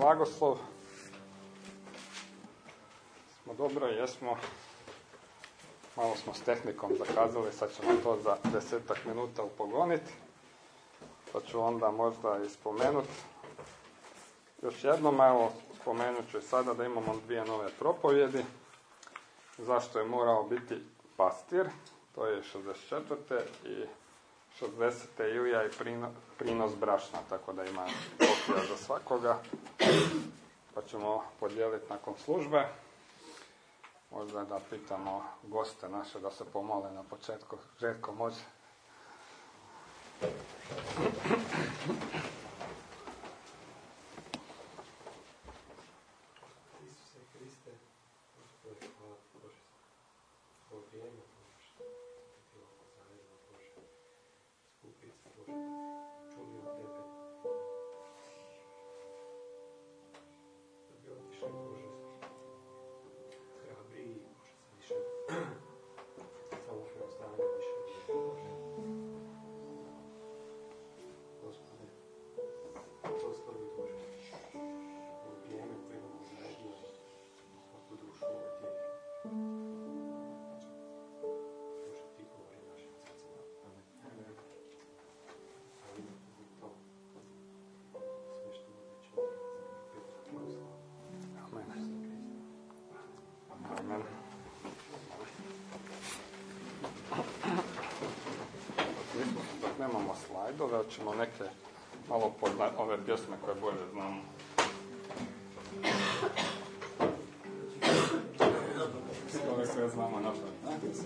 blagoslov. Smo dobro, jesmo. Malo smo s tehnikom zakazali, sad ćemo to za 10 minuta upogoniti. Pa ću onda možda i spomenuti. Još jednom, evo, spomenut ću i sada da imamo 2 nove propovjedi. Zašto je morao biti pastir? To je 64. i 60. Ilija i prinos brašna, tako da ima kopija za svakoga. Pa ćemo podijeliti nakon službe. Možda da pitamo goste naše da se pomole na početku. Željko, može? Isuse Kriste, Gospode, hvala Bože, ovo vrijeme, Bože, što je bilo zajedno, Bože, skupice, Bože, čuli od Tebe, da bi otišli, Bože, hrabriji, Bože, sa više samopouzdanja, više vjere, Bože. Gospode, proslovi, Bože, ovo vrijeme koje imamo zajedno, svaku dušu u ovoj tijeli. Bože, Ti govori našim srcima. Amen. Ali u tom, sve što bude čuo, za Tvoj slavu. Amen. Amen. Dok nemamo slajdove, ćemo neke malo ove pjesme koje bolje znamo. Ove koje znamo napraviti.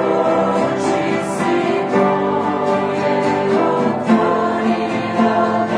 Love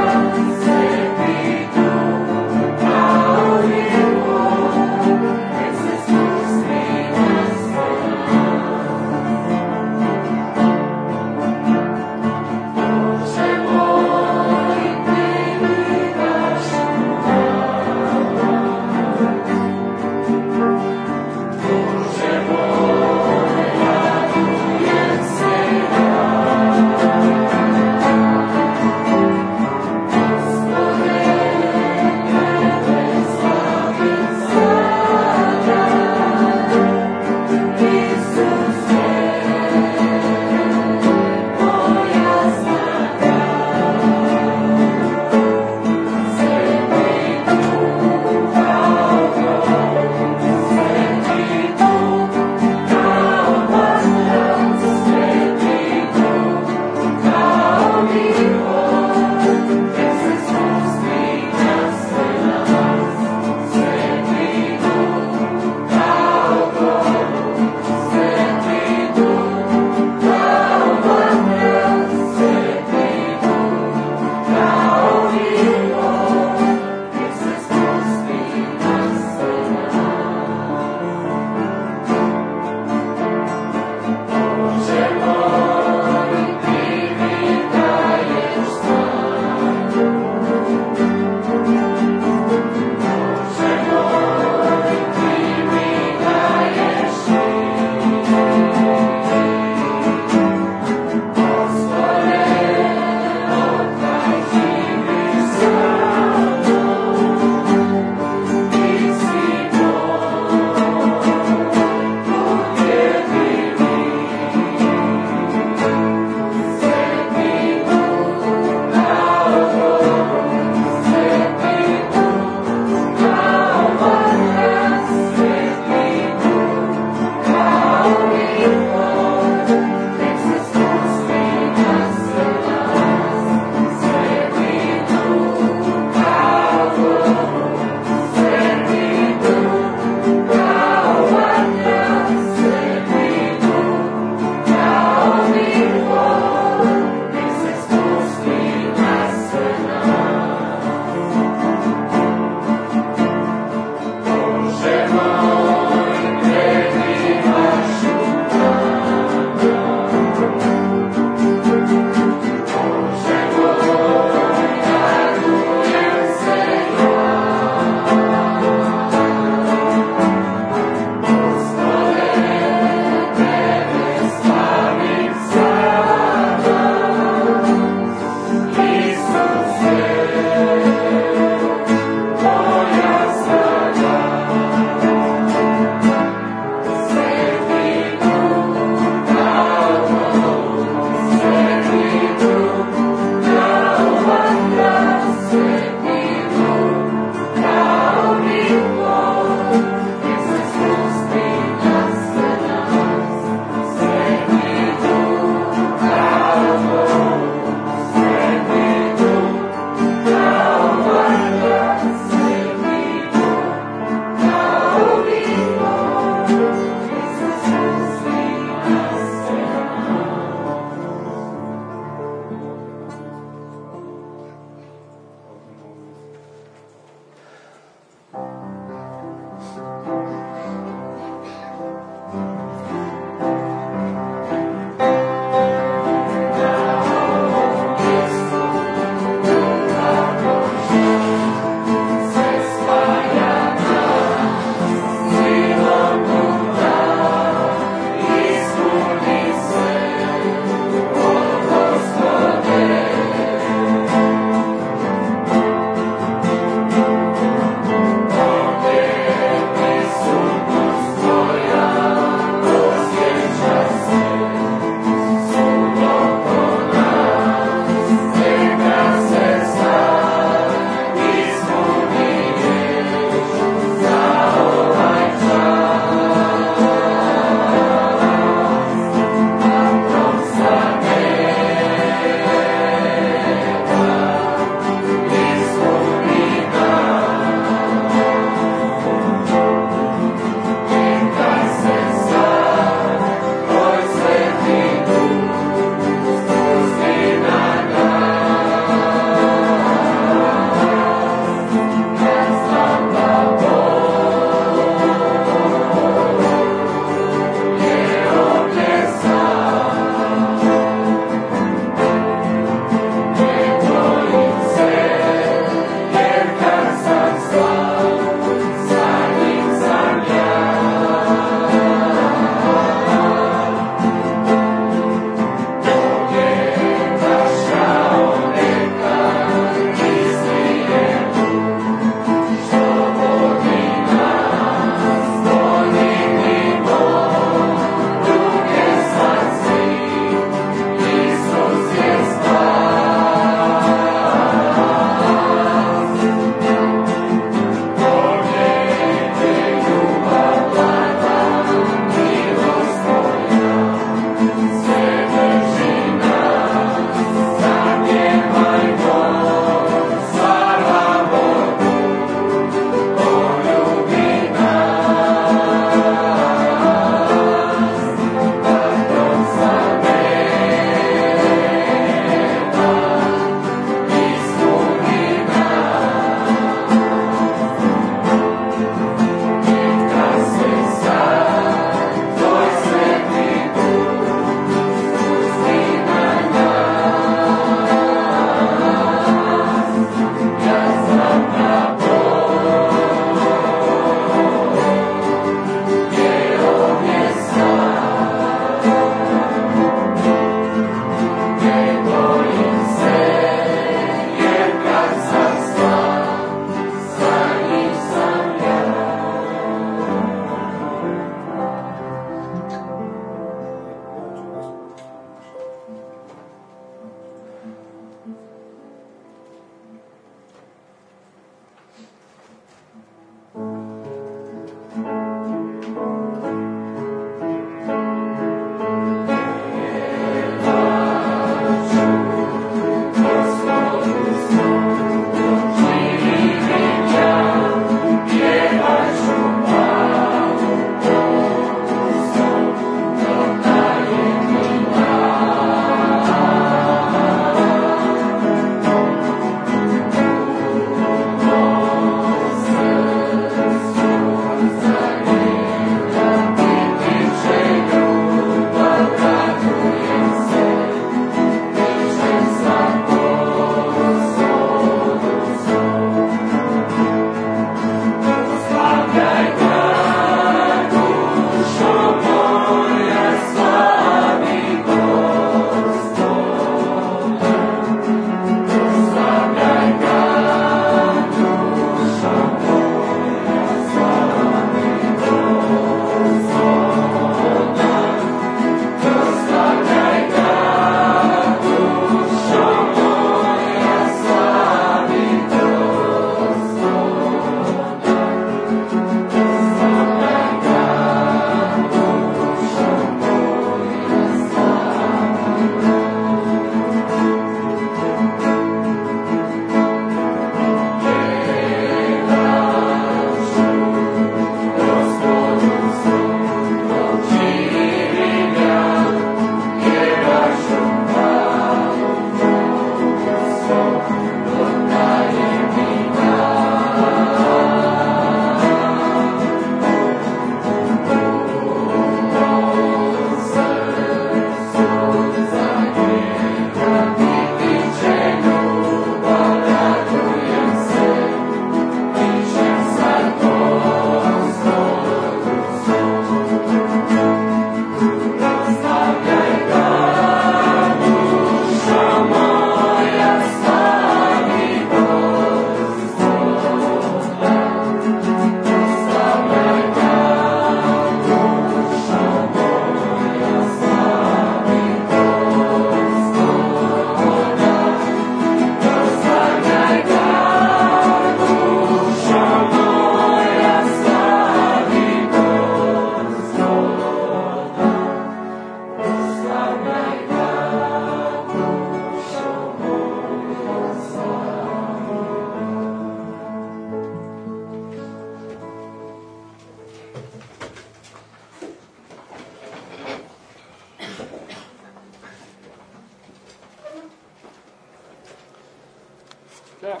Ok.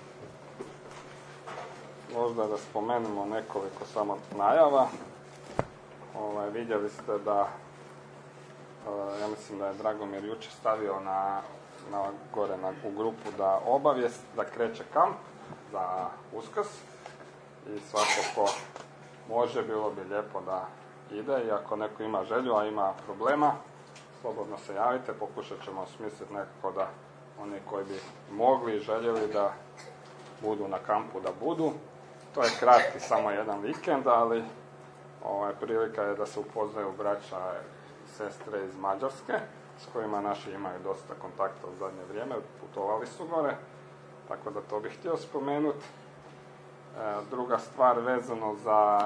Možda da spomenemo nekoliko samo najava. Vidjeli ste da, ja mislim da je Dragomir jučer stavio gore u grupu da obavijest da kreće kamp za Uskrs i svako ko može, bilo bi lijepo da ide i ako neko ima želju, a ima problema, slobodno se javite, pokušat ćemo osmisliti nekako da oni koji bi mogli i željeli da budu na kampu, da budu. To je kratki, samo jedan vikend, ali prilika je da se upoznaju braća i sestre iz Mađarske, s kojima naši imaju dosta kontakta u zadnje vrijeme, putovali su gore, tako da to bih htio spomenuti. Druga stvar vezano za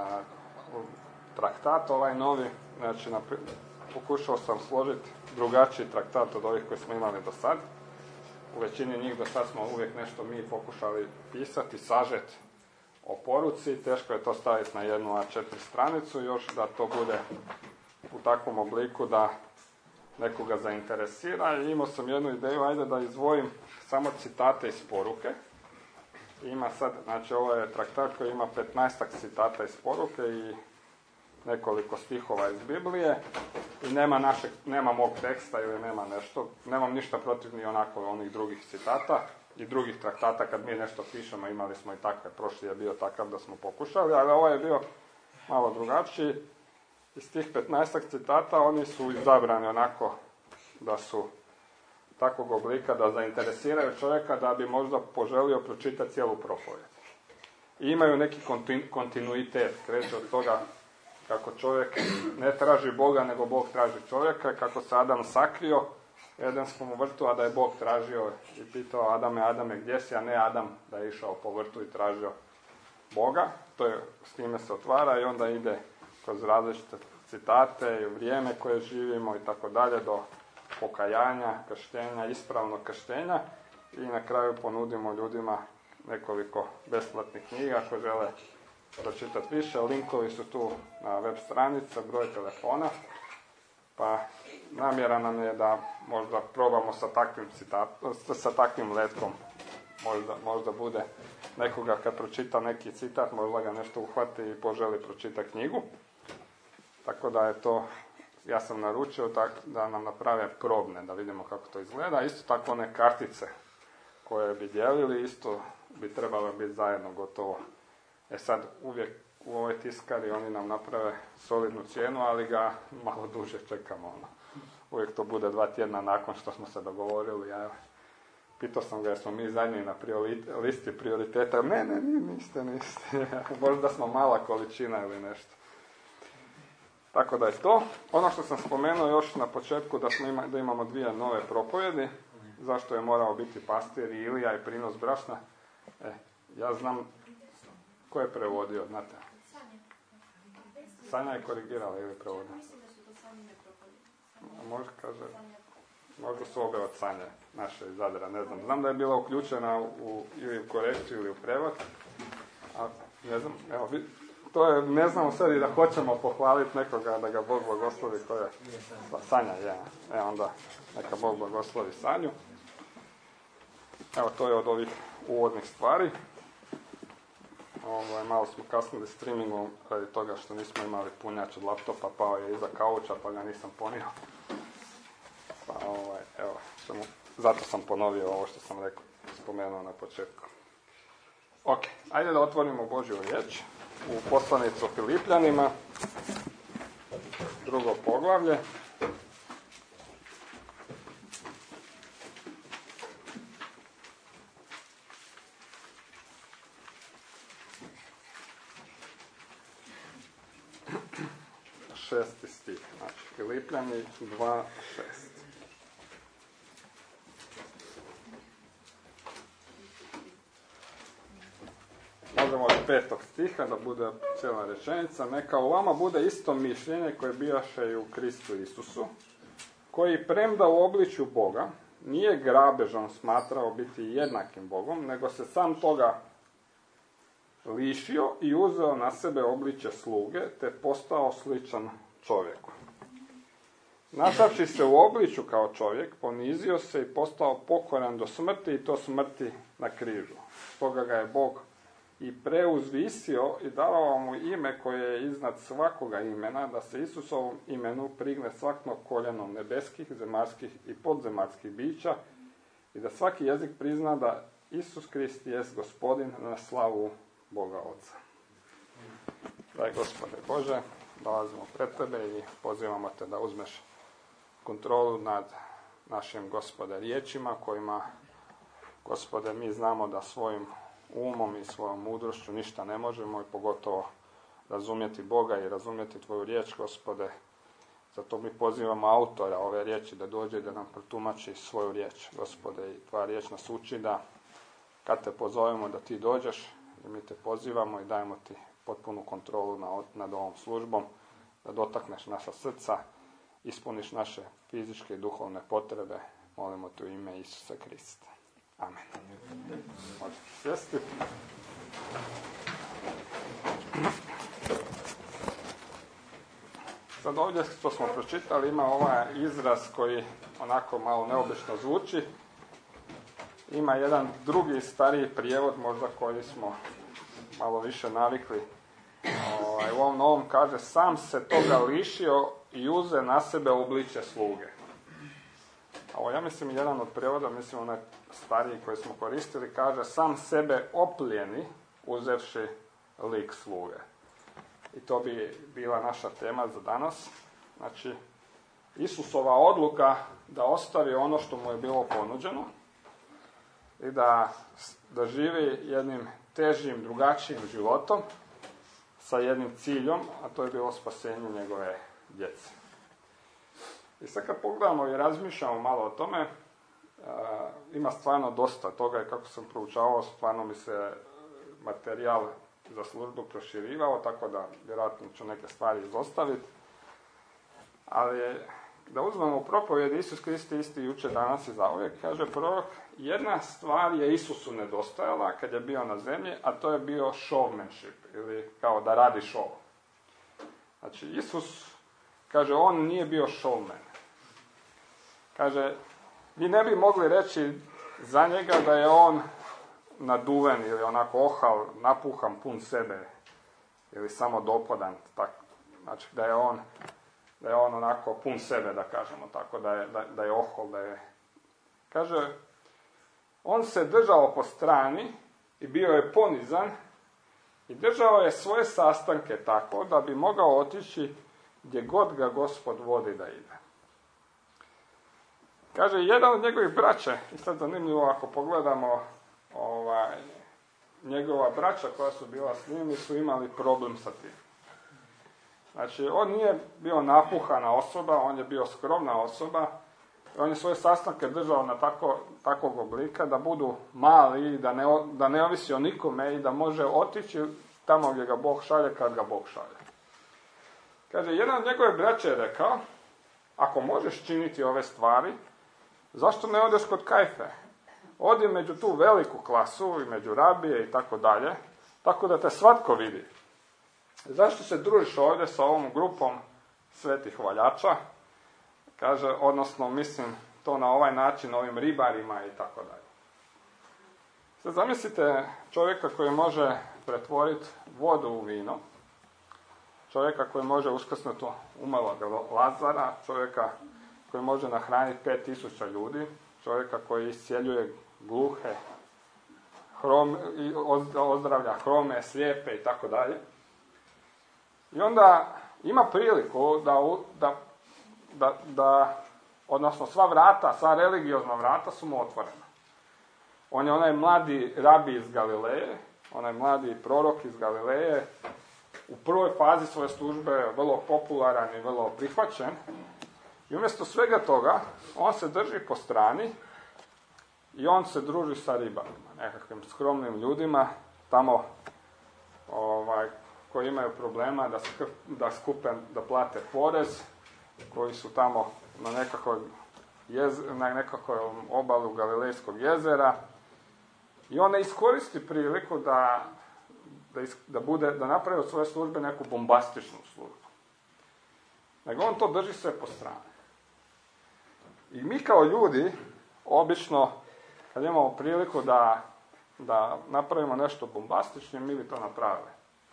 traktat ovaj novi, znači pokušao sam složiti drugačiji traktat od ovih koji smo imali do sad. U većini njih do sad smo uvijek nešto mi pokušali pisati, sažeti o poruci, teško je to staviti na jednu A4 stranicu, još da to bude u takvom obliku da nekoga zainteresira. I imao sam jednu ideju, ajde da izdvojim samo citate iz poruke. Ima sad, znači ovo je traktat koji ima 15 citata iz poruke i nekoliko stihova iz Biblije i nema mog teksta ili nema nešto, nemam ništa protiv ni onako onih drugih citata i drugih traktata kad mi nešto pišemo, imali smo i takve, prošli je bio takav da smo pokušali, ali ovaj je bio malo drugačiji. Iz tih 15 citata oni su izabrani onako da su takvog oblika da zainteresiraju čovjeka da bi možda poželio pročitati cijelu propovijed. I imaju neki kontinuitet, kreće od toga kako čovjek ne traži Boga, nego Bog traži čovjeka, kako se Adam sakrio u Edenskom vrtu, a da je Bog tražio i pitao Adame, gdje si, a ne Adam da je išao po vrtu i tražio Boga. S time se otvara i onda ide kroz različite citate i vrijeme koje živimo i tako dalje do pokajanja, krštenja, ispravnog krštenja i na kraju ponudimo ljudima nekoliko besplatnih knjiga ako žele pročitati više. Linkovi su tu na web stranici, broj telefona, pa namjera nam je da možda probamo sa takvim letkom. Možda bude nekoga kad pročita neki citat, možda ga nešto uhvati i poželi pročitati knjigu. Tako da je to, ja sam naručio da nam naprave probne, da vidimo kako to izgleda. Isto tako one kartice koje bi dijelili, isto bi trebalo biti zajedno gotovo. Sad uvijek u ovoj tiskari oni nam naprave solidnu cijenu, ali ga malo duže čekamo. Uvijek to bude 2 tjedna nakon što smo se dogovorili. Ja pitao sam ga jesmo mi zadnji na listi prioriteta. Ne, niste. Možda smo mala količina ili nešto. Tako da je to. Ono što sam spomenuo još na početku da imamo 2 nove propovjedi. Zašto je morao biti pastir i Ilija i prinos brašna? Ja znam ko je prevodio, znate? Sanja je korigirala ili prevodio? Možda kaže, možda su obe od Sanje, naše iz Zadra, ne znam. Znam da je bila uključena ili u korekciju ili u prevod, a ne znam, evo, to je, ne znamo sad i da hoćemo pohvaliti nekoga, da ga Bog blagoslovi, ko je Sanja, je. Onda neka Bog blagoslovi Sanju. Evo, to je od ovih uvodnih stvari. Malo smo kasnili streamingom radi toga što nismo imali punjač od laptopa, pao je iza kauča pa ga nisam ponio. Pa evo, zato sam ponovio ovo što sam spomenuo na početku. Ok, ajde da otvorimo Božju riječ u poslanicu Filipljanima, 2. poglavlje. Šesti stih, znači Filipljani 2.6. Možemo od 5. stiha da bude cijela rečenica. Neka u vama bude isto mišljenje koje bijaše i u Kristu Isusu, koji premda u obličju Boga nije grabežom smatrao biti jednakim Bogom, nego se sam toga lišio i uzeo na sebe obličje sluge, te postao sličan čovjeku. našavši se u obličju kao čovjek, ponizio se i postao pokoran do smrti i to smrti na križu. Stoga ga je Bog i preuzvisio i davao mu ime koje je iznad svakoga imena, da se Isusovom imenu prigne svako koljeno nebeskih, zemaljskih i podzemaljskih bića i da svaki jezik prizna da Isus Krist jest Gospodin na slavu Boga Oca. Daj Gospode Bože, dolazimo pred Tebe i pozivamo Te da uzmeš kontrolu nad našim, Gospode, riječima kojima, Gospode, mi znamo da svojim umom i svojom mudrošću ništa ne možemo i pogotovo razumjeti Boga i razumjeti Tvoju riječ, Gospode. Zato mi pozivamo autora ove riječi da dođe i da nam protumači svoju riječ, Gospode. I Tvoja riječ nas uči da kad Te pozovemo da Ti dođeš, i mi Te pozivamo i dajemo Ti potpunu kontrolu nad ovom službom, da dotakneš naša srca, ispuniš naše fizičke i duhovne potrebe. Molimo Te u ime Isusa Krista. Amen. Možete sjesti. Sad ovdje što smo pročitali ima ovaj izraz koji onako malo neobično zvuči. Ima jedan drugi stariji prijevod možda koji smo malo više navikli. U ovom novom kaže sam se toga lišio i uze na sebe obličje sluge. Ovo ja mislim jedan od prijevoda, mislim onaj stariji koji smo koristili, kaže sam sebe oplijeni uzevši lik sluge. I to bi bila naša tema za danas. Znači, Isusova odluka da ostavi ono što mu je bilo ponuđeno i da živi jednim težim, drugačijim životom sa jednim ciljom, a to je bilo spasenje njegove djece. I sad kad pogledamo i razmišljamo malo o tome, ima stvarno dosta toga i kako sam proučavao, stvarno mi se materijal za službu proširivao, tako da vjerojatno ću neke stvari izostaviti. Ali da uzmemo u propovjed Isus Krist isti jučer, danas i zauvijek, kaže prorok, jedna stvar je Isusu nedostajala kad je bio na zemlji, a to je bio showmanship, ili kao da radi show. Znači, Isus, kaže, on nije bio showman. Kaže, vi ne bi mogli reći za njega da je on naduven ili onako ohal, napuhan, pun sebe ili samo dopodan. Tako. Znači, da je on onako pun sebe, da kažemo tako, da je ohol, da je... Kaže, on se držao po strani i bio je ponizan i držao je svoje sastanke tako da bi mogao otići gdje god ga Gospod vodi da ide. Kaže, jedan od njegovih braće, i sad zanimljivo ako pogledamo, njegova braća koja su bila s njim su imali problem sa tim. Znači, on nije bio napuhana osoba, on je bio skromna osoba, on je svoje sastanke držao na takvog oblika da budu mali, da ne ovisi o nikome i da može otići tamo gdje ga Bog šalje kad ga Bog šalje. Kaže, jedan od njegove braće je rekao, ako možeš činiti ove stvari, zašto ne odeš kod Kajfe? Odi među tu veliku klasu i među rabije i tako dalje, tako da te svatko vidi. Zašto se družiš ovdje sa ovom grupom svetih valjača? Kaže, odnosno, mislim, to na ovaj način, ovim ribarima i tako dalje. Sad zamislite čovjeka koji može pretvoriti vodu u vino, čovjeka koji može uskrsnuti umrlog Lazara, čovjeka koji može nahraniti 5000 ljudi, čovjeka koji iscijeljuje gluhe, ozdravlja hrome, slijepe i tako dalje. I onda ima priliku da odnosno sva religiozna vrata su mu otvorena. On je onaj mladi rabi iz Galileje, onaj mladi prorok iz Galileje, u prvoj fazi svoje službe vrlo popularan i vrlo prihvaćen. I umjesto svega toga, on se drži po strani i on se druži sa ribarima, nekakvim skromnim ljudima, tamo koji imaju problema da skupe, da plate porez, koji su tamo na nekakvoj obalu Galilejskog jezera. I on ne iskoristi priliku da napravi od svoje službe neku bombastičnu službu. Nego on to drži sve po strani. I mi kao ljudi, obično, kad imamo priliku da napravimo nešto bombastično, mi bi to napravili.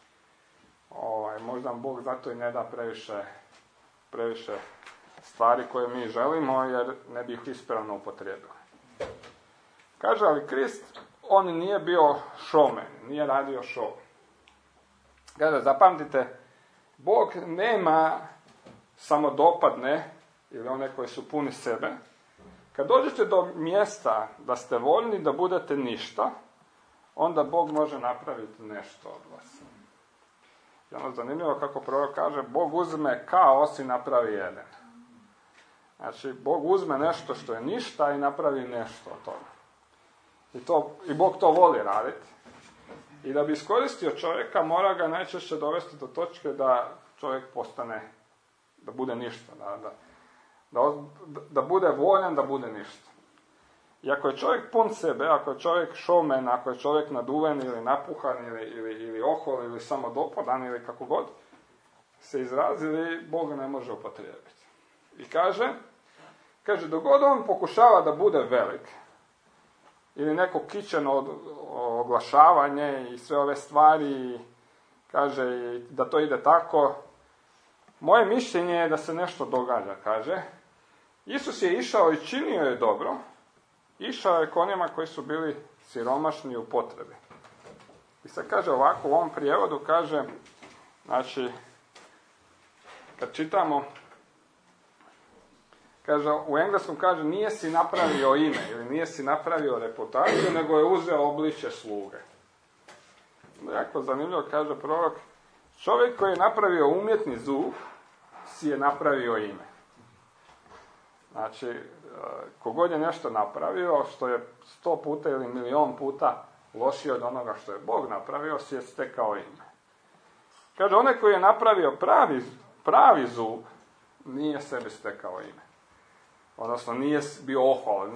Možda Bog zato i ne da previše stvari koje mi želimo, jer ne bi ih ispravno upotrijebili. Kaže, ali Krist, on nije bio showman, nije radio show. Kaže, zapamtite, Bog nema samodopadne ili one koji su puni sebe. Kad dođete do mjesta da ste voljni da budete ništa, onda Bog može napraviti nešto od vas. I ono zanimljivo kako prorok kaže, Bog uzme kaos i napravi jedan. Znači, Bog uzme nešto što je ništa i napravi nešto od toga. I Bog to voli raditi. I da bi iskoristio čovjeka, mora ga najčešće dovesti do točke da čovjek postane, da bude ništa. Da bude voljan, da bude ništa. I ako je čovjek pun sebe, ako je čovjek showman, ako je čovjek naduven ili napuhan ili ohol ili samodopadan ili kako god se izrazili, Bog ne može upotrijebiti. I kaže, dok god on pokušava da bude velik, ili neko kičeno oglašavanje i sve ove stvari, kaže da to ide tako, moje mišljenje je da se nešto događa, kaže. Isus je išao i činio je dobro, išao je k onima koji su bili siromašni u potrebi. I sad kaže ovako, u ovom prijevodu kaže, znači, kad čitamo, kaže, u engleskom kaže, nije si napravio ime, ili nije si napravio reputaciju, nego je uzeo obličje sluge. Jako zanimljivo, kaže prorok, čovjek koji je napravio umjetni zub, si je napravio ime. Znači, kogod je nešto napravio, što je 100 puta ili milion puta lošije od onoga što je Bog napravio, si je stekao ime. Kaže, onaj koji je napravio pravi zub, nije sebi stekao ime. Odnosno, nije bio ohol,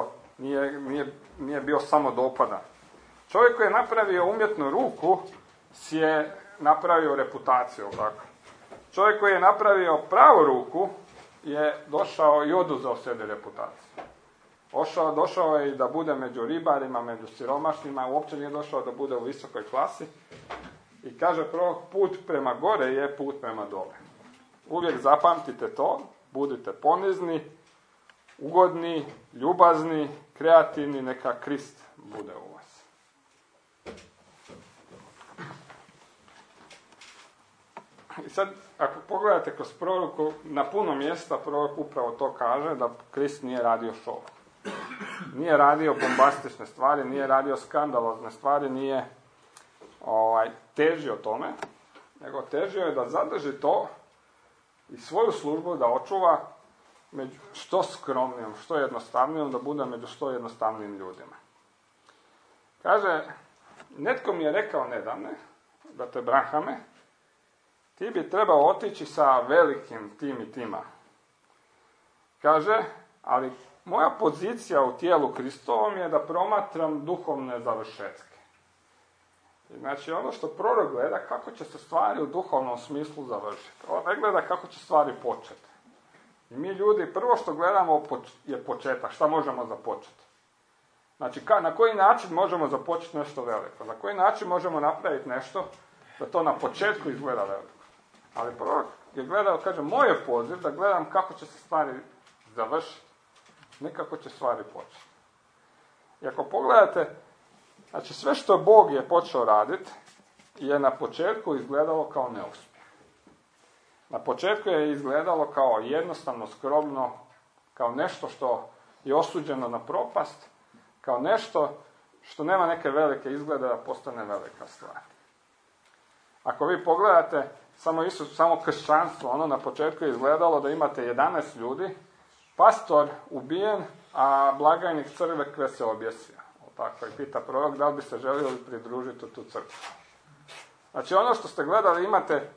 nije bio samodopadan. Čovjek koji je napravio umjetnu ruku, si je napravio reputaciju, tako. Čovjek koji je napravio pravu ruku, je došao i oduzeo sebi reputaciju. Došao je i da bude među ribarima, među siromašnima, uopće nije došao da bude u visokoj klasi. I kaže prorok, put prema gore je put prema dole. Uvijek zapamtite to, budite ponizni, ugodni, ljubazni, kreativni, neka Krist bude u vas. I sad, ako pogledate kroz proroku, na puno mjesta prorok upravo to kaže, da Krist nije radio show. Nije radio bombastične stvari, nije radio skandalozne stvari, nije težio tome, nego težio je da zadrži to i svoju službu da očuva među što skromnijom, što jednostavnijom, da bude među što jednostavnijim ljudima. Kaže, netko mi je rekao nedavne, da te Brahame, ti bi trebao otići sa velikim tim i tima. Kaže, ali moja pozicija u tijelu Kristovom je da promatram duhovne završetke. Znači, ono što prorok gleda, kako će se stvari u duhovnom smislu završiti. On ne gleda kako će stvari početi. I mi ljudi, prvo što gledamo je početak. Šta možemo započeti? Znači, na koji način možemo započeti nešto veliko? Na koji način možemo napraviti nešto da to na početku izgleda veliko? Ali prorok je gledao, kaže, moj je poziv da gledam kako će se stvari završiti, ne kako će stvari početi. I ako pogledate, znači sve što Bog je počeo raditi, je na početku izgledalo kao neuspjeh. Na početku je izgledalo kao jednostavno, skromno, kao nešto što je osuđeno na propast, kao nešto što nema neke velike izglede da postane velika stvar. Ako vi pogledate, samo kršćanstvo, ono na početku je izgledalo da imate 11 ljudi, pastor ubijen, a blagajnik crkve se objesio. Tako i pita prorok, da li bi se želio pridružiti u tu crkvu. Znači ono što ste gledali, imate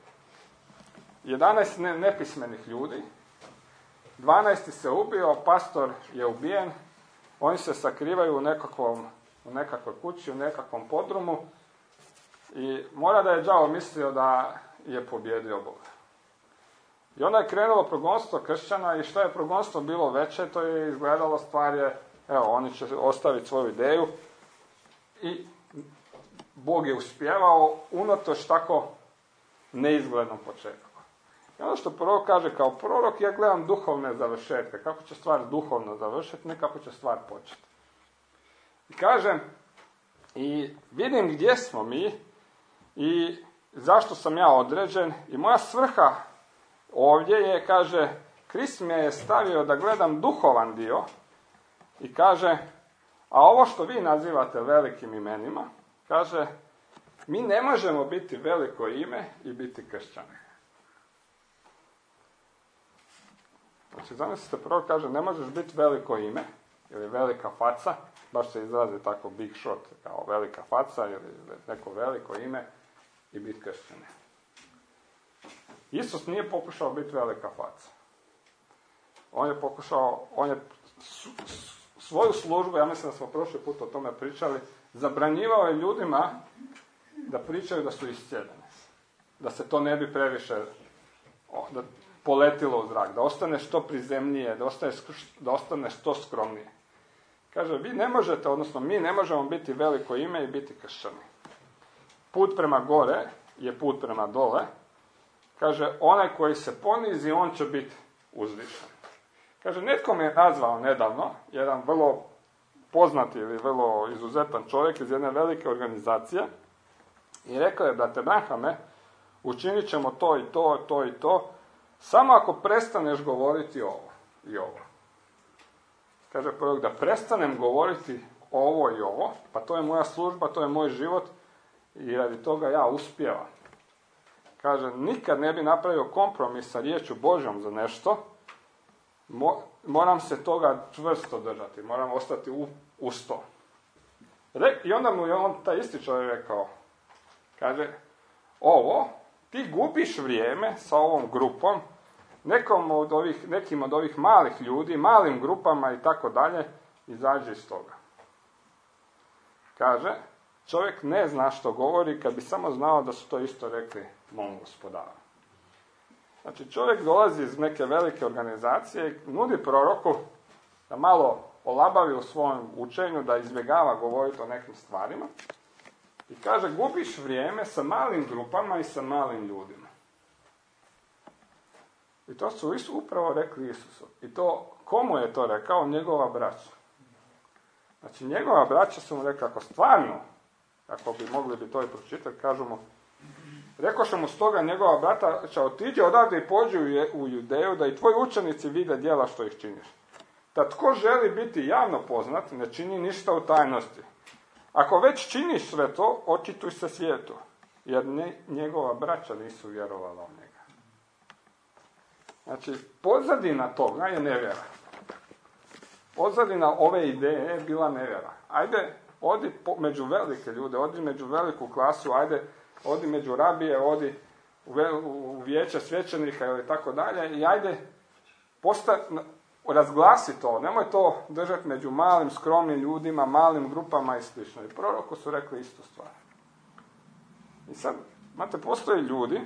11 nepismenih ljudi, 12 se ubio, pastor je ubijen, oni se sakrivaju u nekakvoj kući, u nekakvom podrumu i mora da je đavo mislio da je pobjedio Boga. I onda je krenulo progonstvo kršćana i što je progonstvo bilo veće, to je izgledalo stvar je, evo, oni će ostaviti svoju ideju i Bog je uspjevao unatoč tako neizglednom početku. I ono što prorok kaže, kao prorok ja gledam duhovne završetke, kako će stvar duhovno završiti, ne kako će stvar početi. I kažem, i vidim gdje smo mi i zašto sam ja određen i moja svrha ovdje je, kaže, Krist me je stavio da gledam duhovan dio i kaže, a ovo što vi nazivate velikim imenima, kaže, mi ne možemo biti veliko ime i biti kršćani. Znači, zamislite, prvo kaže, ne možeš biti veliko ime ili velika faca, baš se izrazi tako big shot, kao velika faca ili neko veliko ime i biti kršćani. Isus nije pokušao biti velika faca. On je svoju službu, ja mislim da smo prošli put o tome pričali, zabranjivao je ljudima da pričaju da su iscijeljeni. Da se to ne bi previše da poletilo u zrak, da ostane što prizemnije, da ostane što skromnije. Kaže, vi ne možete, odnosno mi ne možemo biti veliko ime i biti kršćani. Put prema gore je put prema dole. Kaže, onaj koji se ponizi, on će biti uzvišen. Kaže, netko me je nazvao nedavno, jedan vrlo poznati ili vrlo izuzetan čovjek iz jedne velike organizacije i rekao je, brate Branhame, učinit ćemo to i to, to i to, samo ako prestaneš govoriti ovo i ovo. Kaže prorok, da prestanem govoriti ovo i ovo, pa to je moja služba, to je moj život i radi toga ja uspijevam. Kaže, nikad ne bi napravio kompromis sa riječju Božjom za nešto, moram se toga čvrsto držati, moram ostati uz to. I onda mu je taj isti čovjek rekao, kaže, ovo, ti gubiš vrijeme sa ovom grupom, nekim od ovih malih ljudi, malim grupama i tako dalje, izađi iz toga. Kaže, čovjek ne zna što govori kad bi samo znao da su to isto rekli mom gospodaru. Znači, čovjek dolazi iz neke velike organizacije i nudi proroku da malo olabavi u svojem učenju, da izbjegava govoriti o nekim stvarima. I kaže, gubiš vrijeme sa malim grupama i sa malim ljudima. I to su upravo rekli Isusu. I to, komu je to rekao? Njegova braća. Znači, njegova braća su mu rekli, ako stvarno, ako bi mogli bi to i pročitati, kažu mu, rekoše mu stoga njegova brata, će otiđi odavde i pođi u Judeju, da i tvoji učenici vide djela što ih činiš. Da tko želi biti javno poznat, ne čini ništa u tajnosti. Ako već činiš sve to, očituj se svijetu, jer njegova braća nisu vjerovala u njega. Znači, pozadina toga je nevjera. Pozadina ove ideje je bila nevjera. Ajde, odi među velike ljude, odi među veliku klasu, ajde, odi među rabije, odi u vijeće svećenika ili tako dalje i ajde, razglasi to, nemoj to držati među malim, skromnim ljudima, malim grupama i sl. I proroku su rekli istu stvar. I sad, znate, postoje ljudi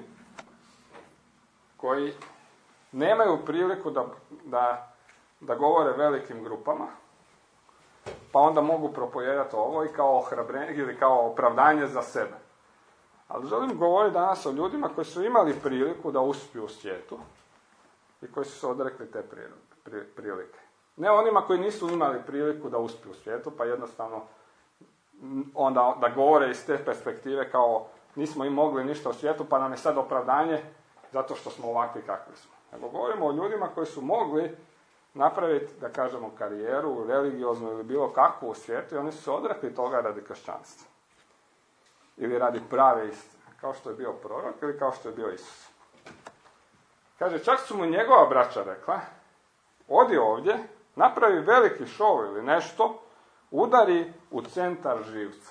koji nemaju priliku da govore velikim grupama, pa onda mogu propojedati ovo i kao ohrabrenje ili kao opravdanje za sebe. Ali želim govoriti danas o ljudima koji su imali priliku da uspiju u svijetu i koji su se odrekli te prilike. Ne onima koji nisu imali priliku da uspiju u svijetu, pa jednostavno onda da govore iz te perspektive kao nismo im mogli ništa u svijetu, pa nam je sad opravdanje zato što smo ovakvi kakvi smo. Nego govorimo o ljudima koji su mogli napraviti, da kažemo, karijeru, religioznu ili bilo kakvu u svijetu i oni su se odrekli toga radi kršćanstva. Ili radi prave istine, kao što je bio prorok ili kao što je bio Isus. Kaže, čak su mu njegova braća rekla, odi ovdje, napravi veliki show ili nešto, udari u centar živca.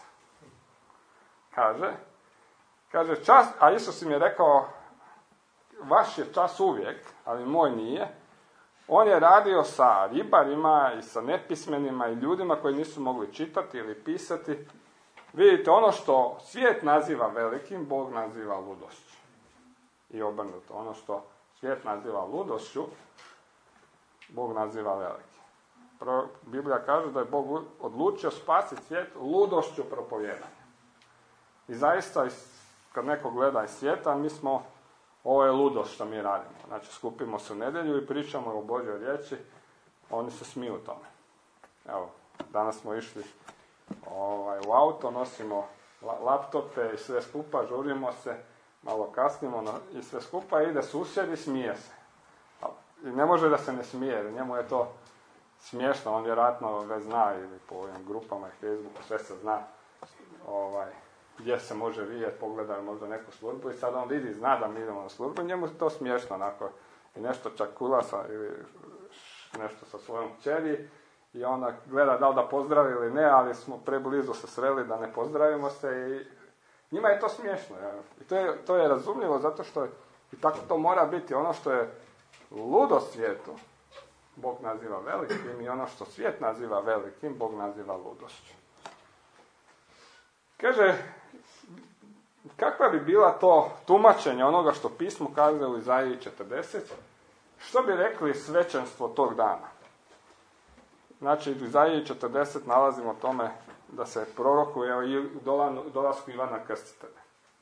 Kaže, čas, a Isus im je rekao, vaš je čas uvijek, ali moj nije. On je radio sa ribarima i sa nepismenima i ljudima koji nisu mogli čitati ili pisati. Vidite, ono što svijet naziva velikim, Bog naziva ludošću. I obrnuto, ono što svijet naziva ludošću, Bog naziva velikim. Biblija kaže da je Bog odlučio spasiti svijet ludošću propovijedanja. I zaista, kad neko gleda iz svijeta, ovo je ludost što mi radimo. Znači, skupimo se u nedjelju i pričamo o Božjoj riječi, oni se smiju tome. Evo, danas smo išli u auto, nosimo laptope i sve skupa, žurimo se, malo kasnimo i sve skupa, ide susjed i smije se. I ne može da se ne smije, jer njemu je to smiješno, on vjerojatno već zna ili po ovim grupama i Facebooku sve se zna gdje se može vidjeti, pogledaju možda neku službu i sad on vidi, zna da mi idemo na službu i njemu je to smiješno onako i nešto čakulasa ili nešto sa svojom kćeri i onda gleda da li da pozdravi ili ne, ali smo preblizu se sreli da ne pozdravimo se i njima je to smiješno. Ja. I to je razumljivo zato što i tako to mora biti. Ono što je ludo svijetu, Bog naziva velikim i ono što svijet naziva velikim, Bog naziva ludošću. Kaže, kakva bi bila to tumačenje onoga što pismo kaže u Izaiji 40? Što bi rekli svećenstvo tog dana? Znači, u Izaiji 40 nalazimo tome da se prorokuje o dolasku Ivana Krstitelja.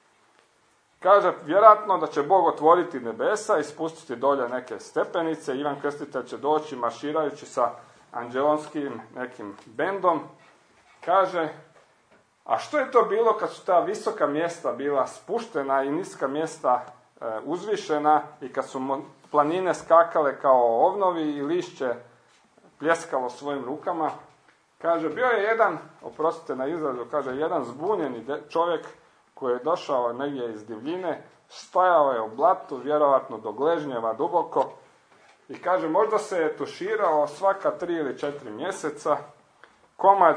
Kaže, vjerojatno da će Bog otvoriti nebesa i spustiti dolje neke stepenice. Ivan Krstitelj će doći marširajući sa anđelonskim nekim bendom. Kaže, a što je to bilo kad su ta visoka mjesta bila spuštena i niska mjesta uzvišena i kad su planine skakale kao ovnovi i lišće pljeskalo svojim rukama? Kaže, bio je jedan, oprostite na izrazu, kaže, jedan zbunjeni čovjek koji je došao negdje iz divljine, stajao je u blatu, vjerovatno do gležnjeva duboko i kaže, možda se je tuširao svaka 3 ili 4 mjeseca, komad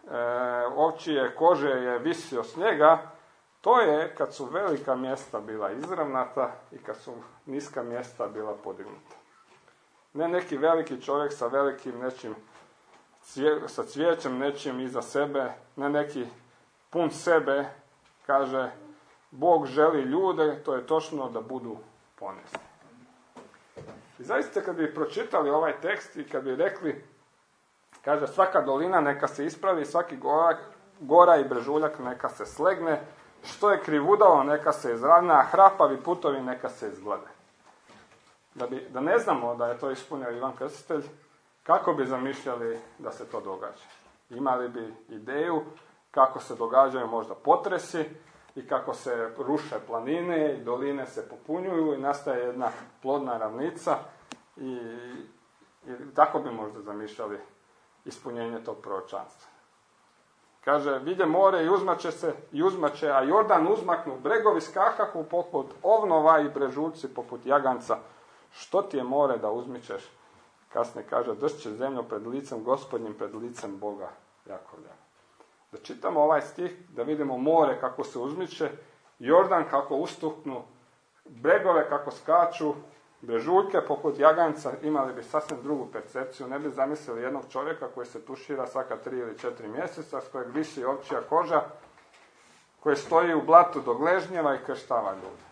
ovčije kože je visio s njega, to je kad su velika mjesta bila izravnata i kad su niska mjesta bila podignuta. Ne neki veliki čovjek sa velikim nečim, sa cvijećem nečim iza sebe, ne neki pun sebe, kaže, Bog želi ljude, to je točno, da budu ponosni. I zaista kad bi pročitali ovaj tekst i kad bi rekli, kaže, svaka dolina neka se ispravi, svaki gora i brežuljak neka se slegne, što je krivudalo neka se izravna, a hrapavi putovi neka se izglede. Da ne znamo da je to ispunio Ivan Krstitelj, kako bi zamišljali da se to događa? Imali bi ideju kako se događaju možda potresi i kako se ruše planine i doline se popunjuju i nastaje jedna plodna ravnica i tako bi možda zamišljali ispunjenje tog proročanstva. Kaže, vide more i uzmaće, a Jordan uzmaknu, bregovi skakahu poput ovnova i brežuljci poput jaganca. Što ti je more da uzmičeš? Kasnije kaže, dršće zemlju pred licem Gospodnjim, pred licem Boga Jakovlja. Da čitamo ovaj stih, da vidimo more kako se uzmiče, Jordan kako ustuknu, bregove kako skaču, brežuljke poput jaganca, imali bi sasvim drugu percepciju, ne bi zamislili jednog čovjeka koji se tušira svaka 3 ili 4 mjeseca, s kojeg visi ovčja koža, koji stoji u blatu do gležnjeva i krštava ljude.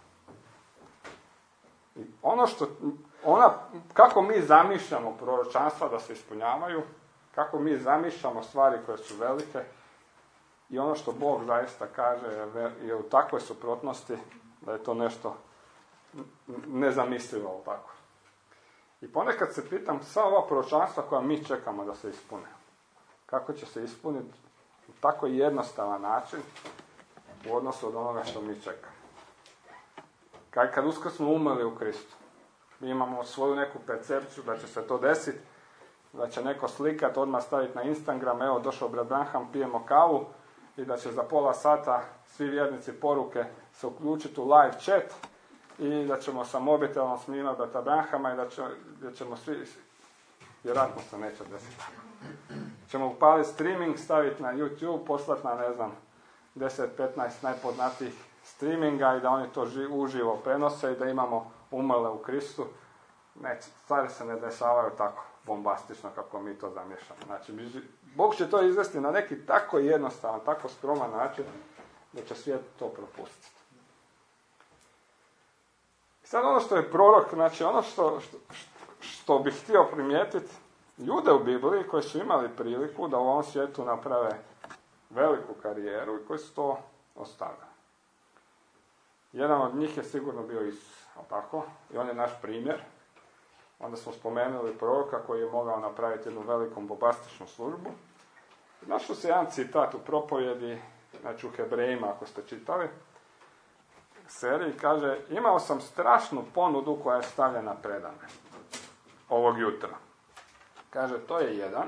I kako mi zamišljamo proročanstva da se ispunjavaju, kako mi zamišljamo stvari koje su velike, i ono što Bog zaista kaže je u takvoj suprotnosti da je to nešto nezamislivo tako. I ponekad se pitam, sva ova proročanstva koja mi čekamo da se ispune, kako će se ispuniti u tako jednostavan način u odnosu od onoga što mi čekamo. Kad uskoro smo umrli u Kristu, mi imamo svoju neku percepciju da će se to desiti, da će neko slikat, odmah staviti na Instagram, evo došao brat Branham, pijemo kavu, i da će za pola sata svi vjernici poruke se uključiti u live chat i da ćemo sa mobitelom snimati brata Branhama i da ćemo svi, vjerojatno se neće desiti tako. Ćemo upaliti streaming, staviti na YouTube, poslati na, 10-15 najpoznatijih streaminga i da oni to uživo prenose i da imamo umrle u Kristu. Neće, stvari se ne dešavaju tako bombastično kako mi to zamišljamo. Znači, Bog će to izvesti na neki tako jednostavan, tako skroman način da će svijet to propustiti. Sad ono što je prorok, znači ono što bih htio primijetiti, ljude u Bibliji koji su imali priliku da u ovom svijetu naprave veliku karijeru i koji su to ostavili. Jedan od njih je sigurno bio Isus, tako? I on je naš primjer. Onda smo spomenuli proroka koji je mogao napraviti jednu veliku bombastičnu službu. Našao se jedan citat u propovjedi, znači u Hebrejima, ako ste čitali, seriji, kaže: imao sam strašnu ponudu koja je stavljena predame ovog jutra. Kaže, to je jedan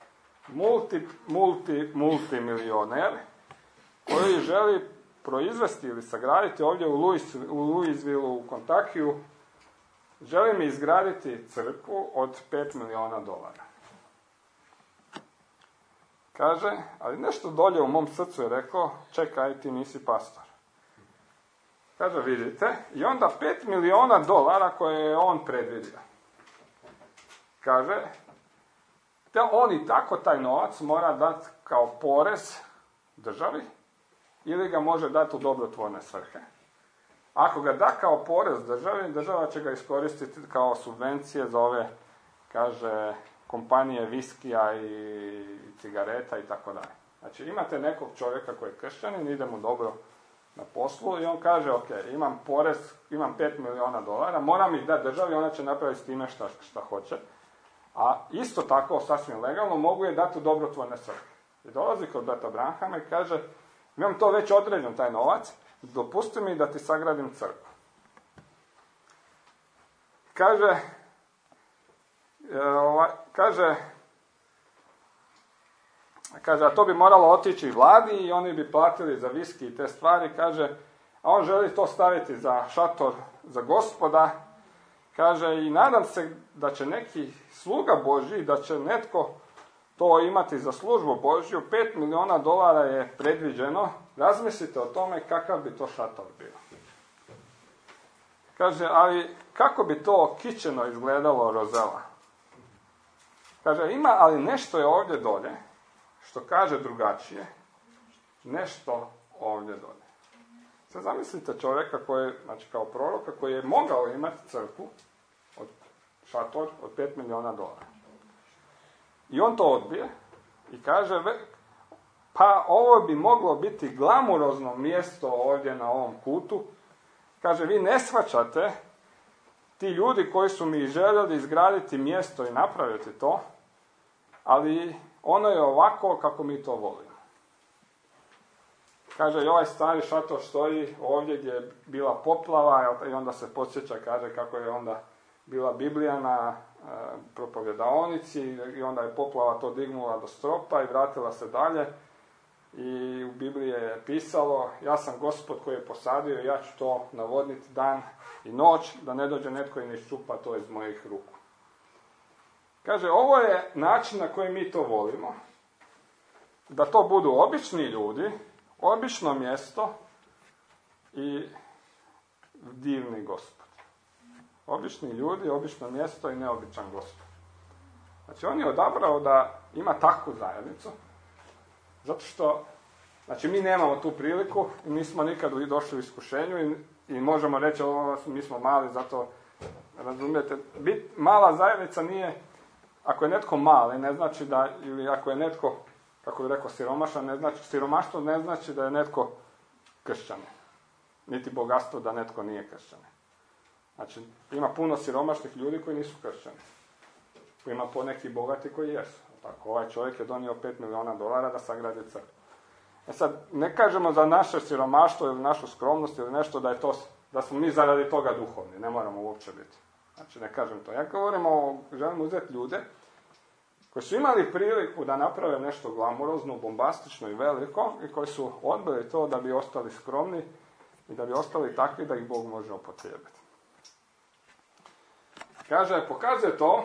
multimilioner koji želi proizvesti ili sagraditi ovdje u Louisvilleu u Kentuckyu, želi mi izgraditi crkvu od $5 miliona. Kaže, ali nešto dolje u mom srcu je rekao, čekaj, ti nisi pastor. Kaže, vidite, i onda $5 miliona koje je on predvidio. Kaže, da on i tako taj novac mora dati kao porez državi ili ga može dati u dobrotvorne svrhe. Ako ga da kao porez državi, država će ga iskoristiti kao subvencije za ove, kaže, kompanije viskija i cigareta i tako dalje. Znači, imate nekog čovjeka koji je kršćanin, ide mu dobro na poslu i on kaže, ok, imam porez, imam $5 miliona, moram ih dati državi, ona će napraviti s time šta hoće. A isto tako, sasvim legalno, mogu je dati u dobrotvorne svrhe. I dolazi kod brata Branhama i kaže, imam to već određen taj novac, dopusti mi da ti sagradim crkvu. Kaže, a to bi moralo otići vladi i oni bi platili za viski i te stvari, kaže, a on želi to staviti za šator za Gospoda, kaže, i nadam se da će neki sluga Božji, da će netko to imati za službu Božju, $5 miliona je predviđeno, razmislite o tome kakav bi to šator bio. Kaže, ali kako bi to kićeno izgledalo Rozela? Kaže, ima, ali nešto je ovdje dolje, što kaže drugačije, nešto ovdje dolje. Sad zamislite čovjeka koji, znači kao proroka, koji je mogao imati crkvu, šator od $5 miliona. I on to odbije i kaže, pa ovo bi moglo biti glamurozno mjesto ovdje na ovom kutu. Kaže, vi ne shvaćate, ti ljudi koji su mi željeli izgraditi mjesto i napraviti to, ali ono je ovako kako mi to volimo. Kaže, i ovaj stari šator stoji ovdje gdje je bila poplava i onda se podsjeća, kaže, kako je onda bila Biblija na propovjedaonici i onda je poplava to dignula do stropa i vratila se dalje i u Bibliji je pisalo, ja sam Gospod koji je posadio i ja ću to navodniti dan i noć, da ne dođe netko i ne iščupa to iz mojih ruku. Kaže, ovo je način na koji mi to volimo, da to budu obični ljudi, obično mjesto i divni Gospod. Obični ljudi, obično mjesto i neobičan Gospod. Znači, on je odabrao da ima takvu zajednicu, zato što, znači, mi nemamo tu priliku i nismo nikad došli u iskušenju i možemo reći, mi smo mali, zato, razumijete, mala zajednica nije, ako je netko mali, ne znači da, ili ako je netko, kako bi rekao, siromašan, ne znači, siromaštvo ne znači da je netko kršćanin, niti bogatstvo da netko nije kršćanin. Znači, ima puno siromašnih ljudi koji nisu kršćani. Ima po neki bogati koji jesu. Tako, ovaj čovjek je donio $5 miliona da sagradi crkvu. Sad, ne kažemo za naše siromaštvo ili našu skromnost ili nešto da smo mi zaradi toga duhovni. Ne moramo uopće biti. Znači, ne kažem to. Ja želim uzeti ljude koji su imali priliku da naprave nešto glamurozno, bombastično i veliko i koji su odbili to da bi ostali skromni i da bi ostali takvi da ih Bog može upotrijebiti. Kaže, pokazuje to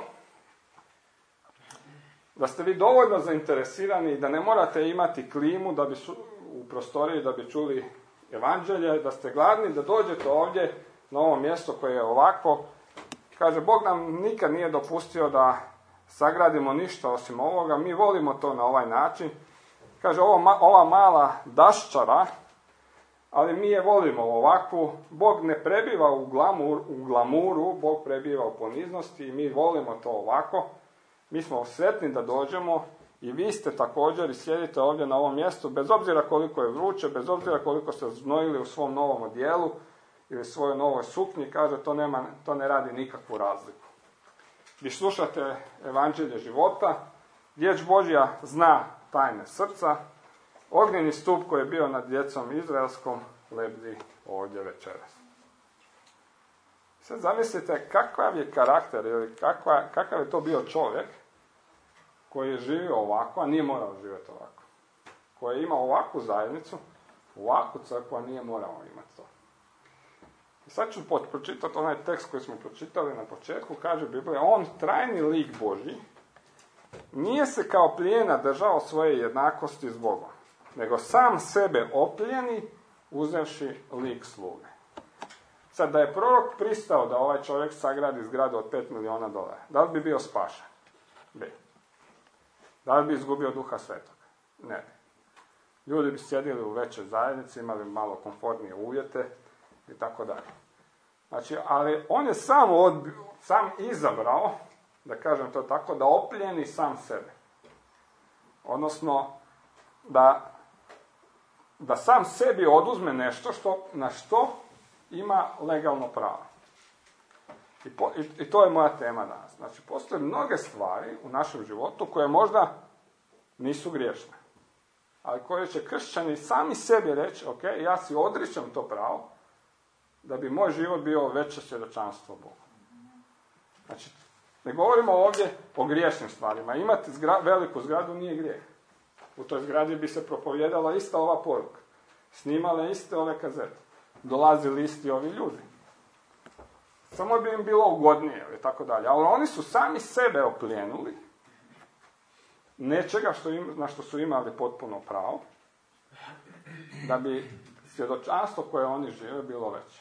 da ste vi dovoljno zainteresirani i da ne morate imati klimu u prostoriji da bi čuli evanđelje, da ste gladni, da dođete ovdje na ovo mjesto koje je ovako. Kaže, Bog nam nikad nije dopustio da sagradimo ništa osim ovoga, mi volimo to na ovaj način. Kaže, ova mala daščara ali mi je volimo ovakvu. Bog ne prebiva u glamuru, Bog prebiva u poniznosti i mi volimo to ovako. Mi smo sretni da dođemo i vi ste također i sjedite ovdje na ovom mjestu, bez obzira koliko je vruće, bez obzira koliko ste znojili u svom novom odjelu ili svojoj novoj suknji, kaže to ne radi nikakvu razliku. Vi slušate evanđelje života, riječ Božja zna tajne srca, ognjeni stup koji je bio nad djecom izraelskom lebdi ovdje večeras. Sad zamislite kakav je karakter ili kakav je to bio čovjek koji je živio ovako, a nije morao živjeti ovako. Koji je imao ovakvu zajednicu, ovakvu crkvu, a nije morao imati to. I sad ću pročitati onaj tekst koji smo pročitali na početku, kaže Biblija, on trajni lik Božji, nije se kao plijena držao svoje jednakosti s Bogom, nego sam sebe oplijeni uzevši lik sluge. Sad, da je prorok pristao da ovaj čovjek sagradi zgradu od $5 milijuna, da li bi bio spašen? Ne. Da li bi izgubio Duha Svetog? Ne. Ljudi bi sjedili u većoj zajednici, imali malo komfortnije uvjete i tako dalje. Znači, ali on je sam izabrao, da kažem to tako, da oplijeni sam sebe. Odnosno, da sam sebi oduzme nešto na što ima legalno pravo. I to je moja tema danas. Znači, postoje mnoge stvari u našem životu koje možda nisu griješne. Ali koje će kršćani sami sebi reći, ok, ja si odričem to pravo, da bi moj život bio veće svjedočanstvo Bogu. Znači, ne govorimo ovdje o griješnim stvarima. Imati veliku zgradu nije grijeh. U toj zgradi bi se propovijedala ista ova poruka. Snimale iste ove kazete. Dolazili isti ovi ljudi. Samo bi im bilo ugodnije i tako dalje. Ali oni su sami sebe oplijenuli nečega na što su imali potpuno pravo, da bi svjedočanstvo koje oni žive bilo veće.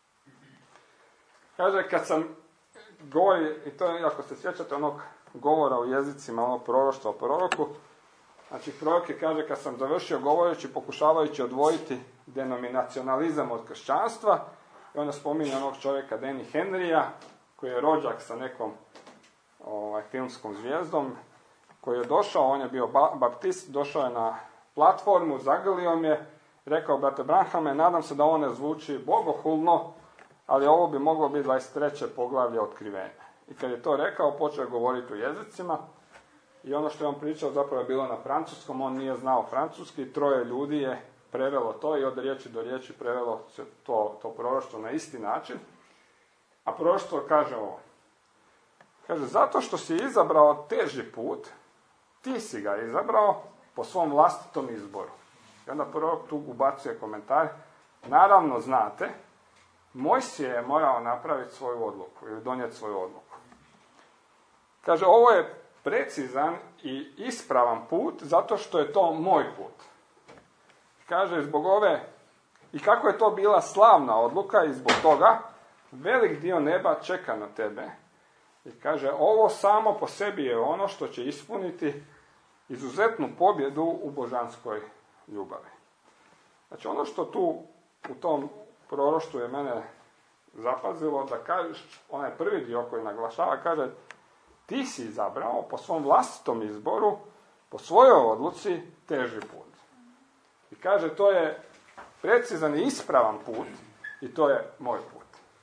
Kaže, kad sam govori, i to je, ako se sjećate onog govora u jezicima, onog proroštva o proroku, znači prorok je, kaže, kad sam završio govoreći, pokušavajući odvojiti denominacionalizam od kršćanstva, i onda spominje onog čovjeka Danny Henrya, koji je rođak sa nekom filmskom zvijezdom, koji je došao, on je bio baptist, došao je na platformu, zagrlio je, rekao, brate Branhame, nadam se da ovo ne zvuči bogohulno, ali ovo bi moglo biti 23. poglavlje otkrivenja. I kad je to rekao, počeo je govoriti u jezicima, i ono što je on pričao zapravo je bilo na francuskom, on nije znao francuski, 3 ljudi je prevelo to i od riječi do riječi prevelo to proroštvo na isti način. A proroštvo kaže ovo. Kaže, zato što si izabrao teži put, ti si ga izabrao po svom vlastitom izboru. I onda prorok tu ubacuje komentar. Naravno, znate, Mojsije je morao napraviti svoju odluku ili donijeti svoju odluku. Kaže, ovo je precizan i ispravan put zato što je to moj put. Kaže, zbog ove, i kako je to bila slavna odluka i zbog toga, velik dio neba čeka na tebe. I kaže, ovo samo po sebi je ono što će ispuniti izuzetnu pobjedu u božanskoj ljubavi. Znači, ono što tu u tom proroštvu je mene zapazilo, da kažeš, onaj prvi dio koji naglašava, kaže, ti si izabrao po svom vlastitom izboru, po svojoj odluci, teži put. I kaže, to je precizan i ispravan put i to je moj put.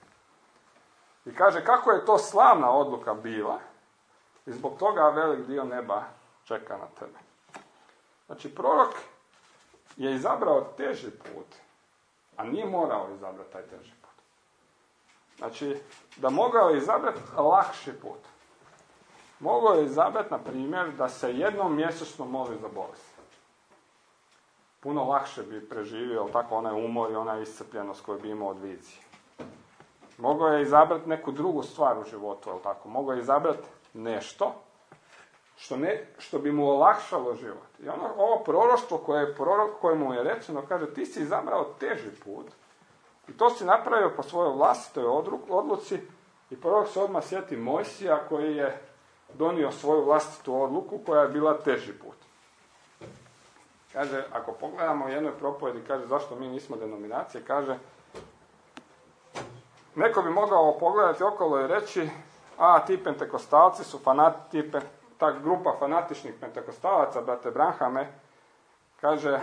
I kaže, kako je to slavna odluka bila i zbog toga velik dio neba čeka na tebe. Znači, prorok je izabrao teži put, a nije morao izabrati taj teži put. Znači, da mogao je izabrati lakši put. Mogao je izabrati, na primjer, da se jednom mjesečno moli za bolest. Puno lakše bi preživio tako onaj umor i ona iscrpljenost koju bi imao od vizije. Mogao je izabrati neku drugu stvar u životu, ali tako. Mogao je izabrati nešto što bi mu olakšalo život. I ovo proroštvo kojemu je rečeno, kaže, ti si izabrao teži put i to si napravio po svojoj vlastitoj odluci i prorok se odmah sjeti Mojsija koji je donio svoju vlastitu odluku koja je bila teži put. Kaže, ako pogledamo u jednoj propovjedi, kaže zašto mi nismo denominacije, kaže, neko bi mogao pogledati okolo i reći, a ti pentekostalci su ta grupa fanatičnih pentekostalaca, brate Branhame, kaže,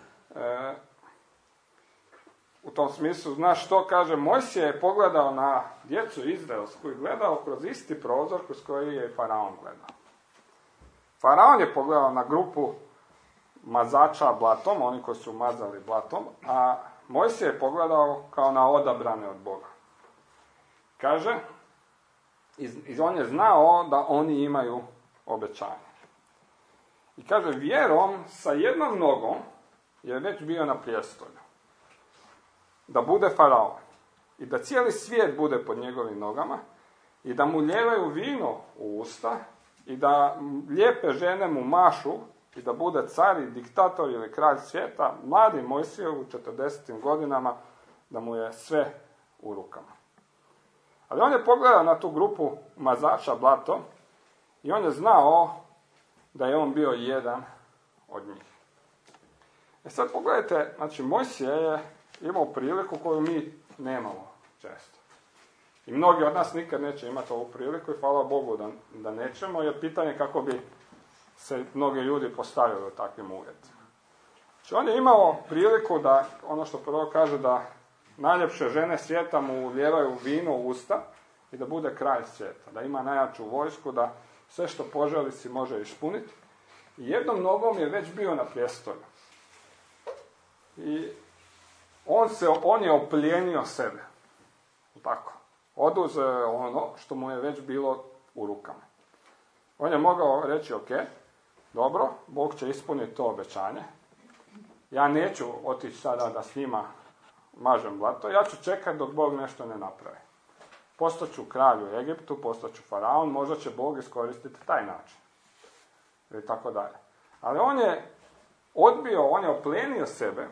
u tom smislu, znaš što, kaže, Mojsije je pogledao na djecu izraelsku i gledao kroz isti prozor kroz koji je Faraon gledao. Faraon je pogledao na grupu mazača blatom, oni koji su mazali blatom, a Mojsije je pogledao kao na odabrane od Boga. Kaže, i on je znao da oni imaju obećanje. I kaže, vjerom sa jednom nogom je već bio na prijestolju. Da bude Faraon. I da cijeli svijet bude pod njegovim nogama. I da mu lijevaju vino u usta. I da lijepe žene mu mašu. I da bude car i diktator ili kralj svijeta. Mladi Mojsije u 40. godinama. Da mu je sve u rukama. Ali on je pogledao na tu grupu mazača blato. I on je znao da je on bio jedan od njih. Sad pogledajte, znači Mojsije je imao priliku koju mi nemamo često. I mnogi od nas nikad neće imati ovu priliku i hvala Bogu da nećemo, jer pitanje kako bi se mnogi ljudi postavili u takvim uvjetima. Znači on je imao priliku da, ono što prvo kaže, da najljepše žene svijeta mu ulijevaju vino u usta i da bude kralj svijeta, da ima najjaču vojsku, da sve što poželi si može ispuniti. I jednom nogom je već bio na prijestolju. I on je oplijenio sebe. Tako. Oduzeo ono što mu je već bilo u rukama. On je mogao reći, ok, dobro, Bog će ispuniti to obećanje. Ja neću otići sada da s njima mažem blato, ja ću čekati dok Bog nešto ne napravi. Postaću kralj u Egiptu, postaću faraon, možda će Bog iskoristiti taj način. I tako dalje. Ali on je oplijenio sebe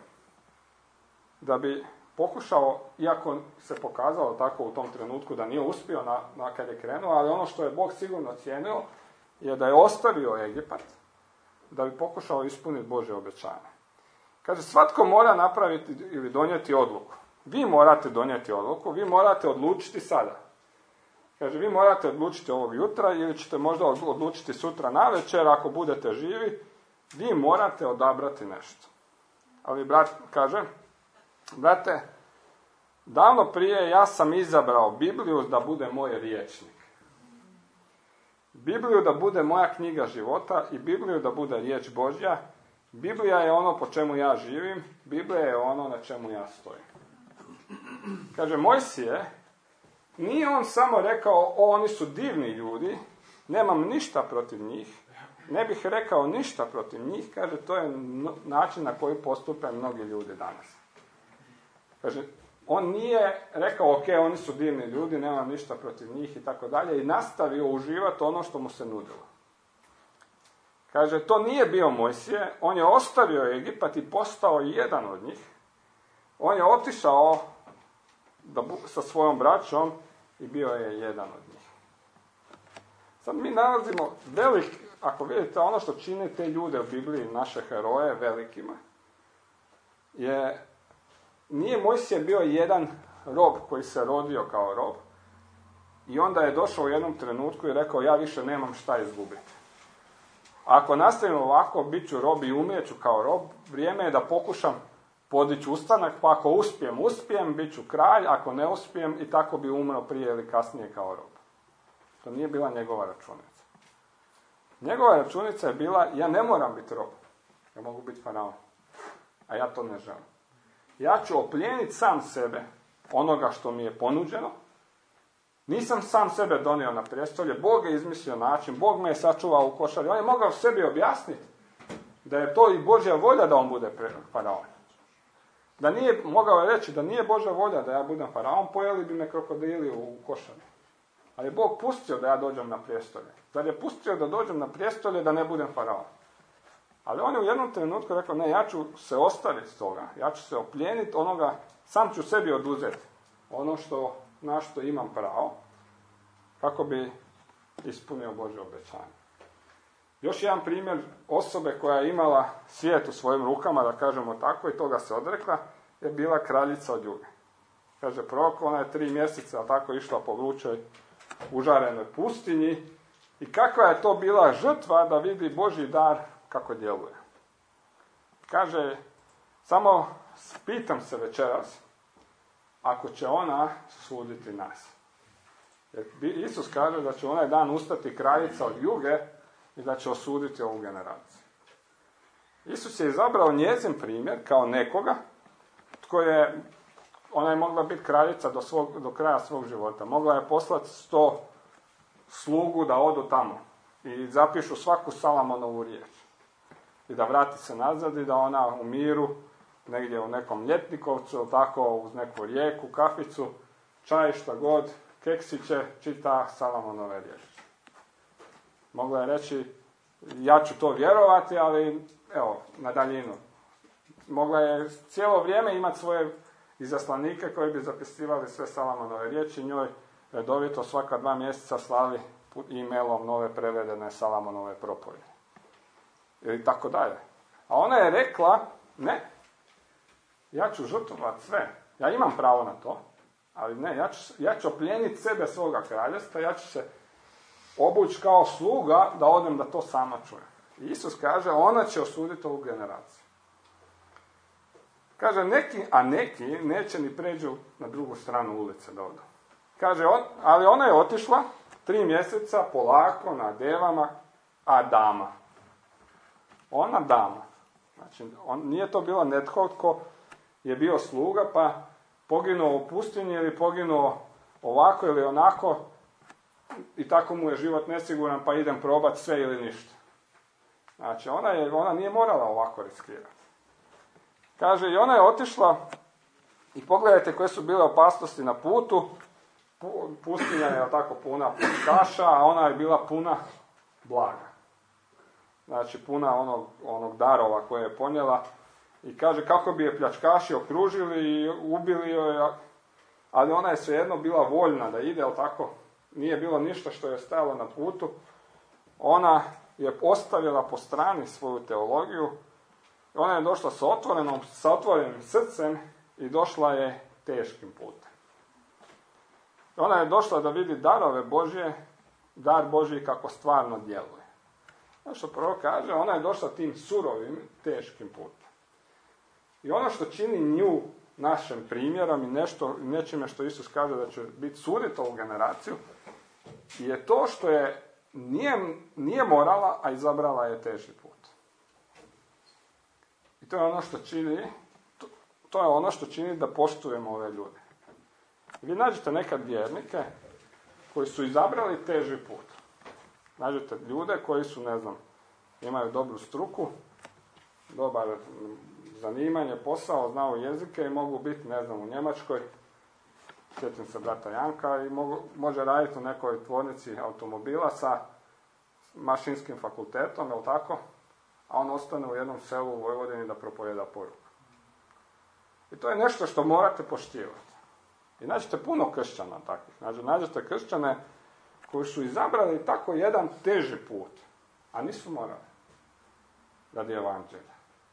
da bi pokušao, iako se pokazalo tako u tom trenutku da nije uspio na kad je krenuo, ali ono što je Bog sigurno cijenio je da je ostavio Egipat da bi pokušao ispuniti Božje obećanje. Kaže, svatko mora napraviti ili donijeti odluku. Vi morate donijeti odluku, vi morate odlučiti sada. Kaže, vi morate odlučiti ovog jutra ili ćete možda odlučiti sutra navečer ako budete živi. Vi morate odabrati nešto. Ali brat kaže, brate, davno prije ja sam izabrao Bibliju da bude moj rječnik. Bibliju da bude moja knjiga života i Bibliju da bude riječ Božja. Biblija je ono po čemu ja živim, Biblija je ono na čemu ja stojim. Kaže, Mojsije, nije on samo rekao, oni su divni ljudi, nemam ništa protiv njih, ne bih rekao ništa protiv njih, kaže, to je način na koji postupe mnogi ljudi danas. Kaže, on nije rekao, ok, oni su divni ljudi, nemam ništa protiv njih i tako dalje, i nastavio uživati ono što mu se nudilo. Kaže, to nije bio Mojsije, on je ostavio Egipat i postao jedan od njih. On je otišao sa svojom braćom i bio je jedan od njih. Sad mi nalazimo ako vidite ono što čini te ljude u Bibliji, naše heroje velikima, nije Mojsije bio jedan rob koji se rodio kao rob i onda je došao u jednom trenutku i rekao, ja više nemam šta izgubiti. Ako nastavim ovako, bit ću rob i umrijeću kao rob, vrijeme je da pokušam podići ustanak, pa ako uspijem, bit ću kralj, ako ne uspijem, i tako bi umro prije ili kasnije kao rob. To nije bila njegova računica. Njegova računica je bila, ja ne moram biti rob, ja mogu biti faraon, a ja to ne želim. Ja ću oplijeniti sam sebe, onoga što mi je ponuđeno. Nisam sam sebe donio na prijestolje, Bog je izmislio način, Bog me je sačuvao u košari. On je mogao sebi objasniti da je to i Božja volja da on bude faraon. Da nije, mogao je reći da nije Božja volja da ja budem faraon, pojeli bi me krokodili u košari. Ali je Bog pustio da ja dođem na prijestolje. Zar je pustio da dođem na prijestolje da ne budem faraon? Ali on je u jednom trenutku rekao, ne, ja ću se ostaviti toga, ja ću se oplijeniti onoga, sam ću sebi oduzeti ono na što imam pravo, kako bi ispunio Božje obećanje. Još jedan primjer osobe koja je imala svijet u svojim rukama, da kažemo tako, i toga se odrekla, je bila kraljica od Juge. Kaže prorok, ona je 3 mjeseca tako išla po vrućoj, užarenoj pustinji i kakva je to bila žrtva da vidi Božji dar kako djeluje. Kaže, samo pitam se večeras, ako će ona suditi nas. Jer Isus kaže da će onaj dan ustati kraljica od Juge i da će osuditi ovu generaciju. Isus je izabrao njezin primjer kao nekoga tko je, ona je mogla biti kraljica do kraja svog života. Mogla je poslati 100 slugu da odu tamo i zapišu svaku Salamonovu riječ. I da vrati se nazad i da ona u miru, negdje u nekom ljetnikovcu, tako uz neku rijeku, kaficu, čaj, šta god, keksiće, čita Salamonove riječi. Mogla je reći, ja ću to vjerovati, ali evo, na daljinu. Mogla je cijelo vrijeme imati svoje izaslanike koji bi zapisivali sve Salamonove riječi, njoj redovito svaka 2 mjeseca slali e-mailom nove prevedene Salamonove propovjedi. Ili tako dalje. A ona je rekla, ne, ja ću žrtvovati sve. Ja imam pravo na to, ali ne, ja ću oplijeniti sebe svoga kraljevstva, ja ću se obući kao sluga da odem da to sama čujem. I Isus kaže, ona će osuditi ovu generaciju. Kaže, neki neće ni pređu na drugu stranu ulice da odu. Kaže, ali ona je otišla 3 mjeseca polako na devama, a dama. Ona dama. Znači, nije to bilo netko tko je bio sluga pa poginuo u pustinji ili poginuo ovako ili onako i tako mu je život nesiguran pa idem probati sve ili ništa. Znači, ona nije morala ovako riskirati. Kaže, i ona je otišla i pogledajte koje su bile opasnosti na putu. Pustinja je tako puna pljačkaša, a ona je bila puna blaga. Znači, puna onog darova koje je ponijela. I kaže, kako bi je pljačkaši okružili i ubili joj, ali ona je svejedno bila voljna da ide, ali tako, nije bilo ništa što je stajalo na putu. Ona je ostavila po strani svoju teologiju. Ona je došla sa otvorenim srcem i došla je teškim putem. Ona je došla da vidi darove Božje, dar Božji kako stvarno djeluje. Ono što prorok kaže, ona je došla tim surovim, teškim putem. I ono što čini nju našim primjerom i nečime što Isus kaže da će biti suditi ovu generaciju, je to što je nije morala, a izabrala je teži put. I to je ono što čini da poštujemo ove ljude. Vi nađete nekad vjernike koji su izabrali teži put. Nađete ljude koji su, imaju dobru struku, dobar zanimanje, posao, znaju jezike i mogu biti, u Njemačkoj, sjetim se brata Janka, i može raditi u nekoj tvornici automobila sa mašinskim fakultetom, jel tako? A on ostane u jednom selu u Vojvodini da propovjeda poruku. I to je nešto što morate poštivati. I nađete puno kršćana takvih. Nađete kršćane koji su izabrali tako jedan teži put, a nisu morali radi evanđelja.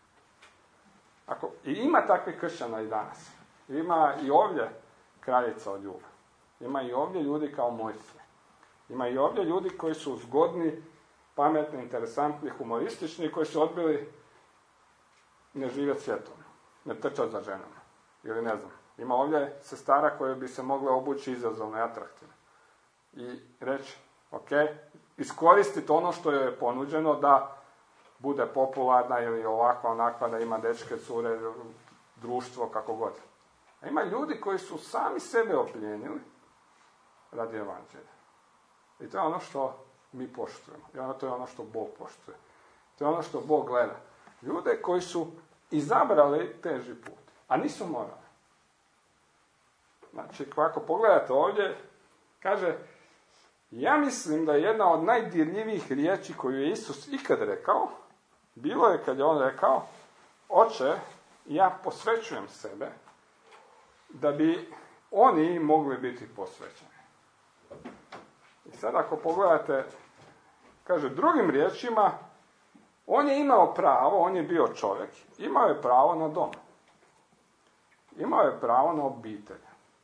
I ima takvih kršćana i danas. Ima i ovdje kraljica od Juga. Ima i ovdje ljudi kao Mojsije. Ima i ovdje ljudi koji su zgodni, pametni, interesantni, humoristični, koji su odbili ne živjeti svijetom, ne trčati za ženama. Ili ima ovdje sestara koje bi se mogle obući izazovno i atraktivno. I reći, ok, iskoristiti ono što joj je ponuđeno da bude popularna ili ovakva, onakva, da ima dečke, cure, društvo, kako god. A ima ljudi koji su sami sebe oplijenili radi evanđelja. I to je ono što mi poštujemo. I to je ono što Bog poštuje. To je ono što Bog gleda. Ljude koji su izabrali teži put, a nisu morali. Znači, ako pogledate ovdje, kaže, ja mislim da je jedna od najdirljivijih riječi koju je Isus ikad rekao, bilo je kad je on rekao, Oče, ja posvećujem sebe da bi oni mogli biti posvećeni. I sad ako pogledate Kaže, drugim riječima, on je imao pravo, on je bio čovjek, imao je pravo na dom. Imao je pravo na obitelj.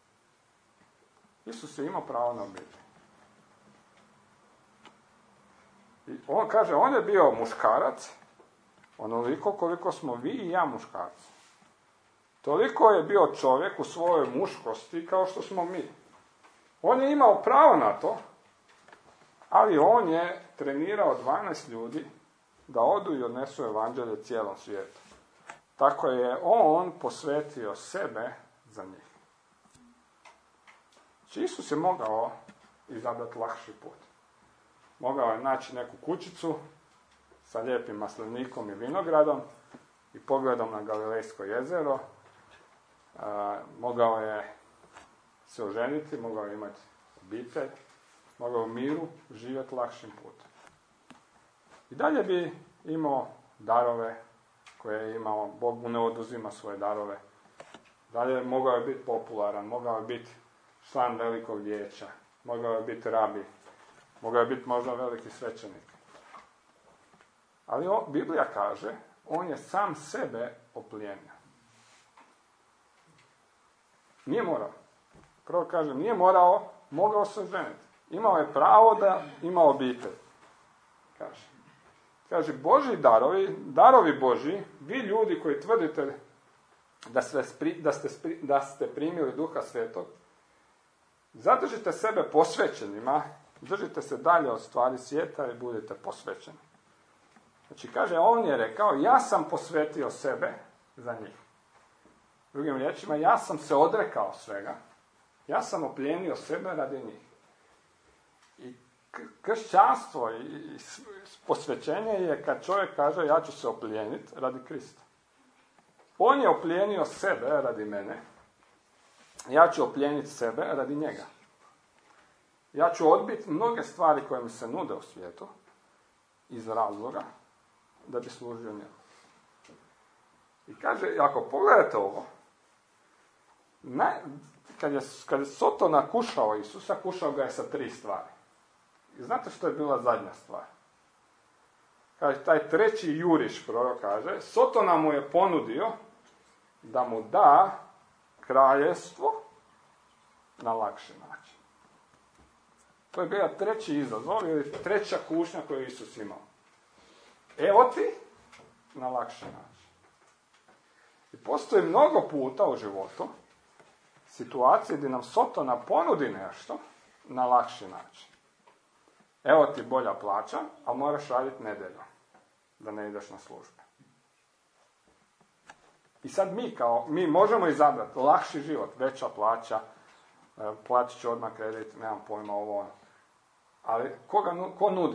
Isus je imao pravo na obitelj. I on kaže, on je bio muškarac, onoliko koliko smo vi i ja muškarci. Toliko je bio čovjek u svojoj muškosti kao što smo mi. On je imao pravo na to, ali on je trenirao 12 ljudi da odu i odnesu evanđelje cijelom svijetu. Tako je on posvetio sebe za njih. Znači, Isus je mogao izabrati lakši put. Mogao je naći neku kućicu sa lijepim maslinikom i vinogradom i pogledom na Galilejsko jezero. Mogao je se oženiti, mogao je imati obitelj, mogao u miru živjeti lakšim putem. I dalje bi imao darove koje je imao, Bog mu ne oduzima svoje darove. Dalje mogao je biti popularan, mogao je biti član velikog vijeća, mogao je biti rabi, mogao je biti možda veliki svećenik. Ali Biblija kaže, on je sam sebe oplijenio. Nije morao. Prvo kaže, nije morao, mogao se ženiti. Imao je pravo da ima obitelj. Kaže, Božji darovi Božji, vi ljudi koji tvrdite da ste primili Duha Svetog, zadržite sebe posvećenima, držite se dalje od stvari svijeta i budite posvećeni. Znači, kaže, on je rekao, ja sam posvetio sebe za njih. Drugim riječima, ja sam se odrekao svega, ja sam oplijenio sebe radi njih. I kršćanstvo i posvećenje je kad čovjek kaže, ja ću se oplijeniti radi Krista. On je oplijenio sebe radi mene, ja ću oplijeniti sebe radi njega. Ja ću odbiti mnoge stvari koje mi se nude u svijetu iz razloga da bi služio njemu. I kaže, ako pogledate ovo, kad je Sotona kušao Isusa, kušao ga je sa 3 stvari. I znate što je bila zadnja stvar? Kaže, taj treći juriš, prorok kaže, Sotona mu je ponudio da mu da kraljevstvo na lakši način. To je bio treći izazov ili treća kušnja koju je Isus imao. Evo ti na lakši način. I postoji mnogo puta u životu situacije gdje nam Sotona ponudi nešto na lakši način. Evo ti bolja plaća, a moraš raditi nedjeljom, da ne ideš na službe. I sad mi možemo izabrati lakši život, veća plaća, platit ću odmah kredit, nemam pojma ovo. Ali ko nudi?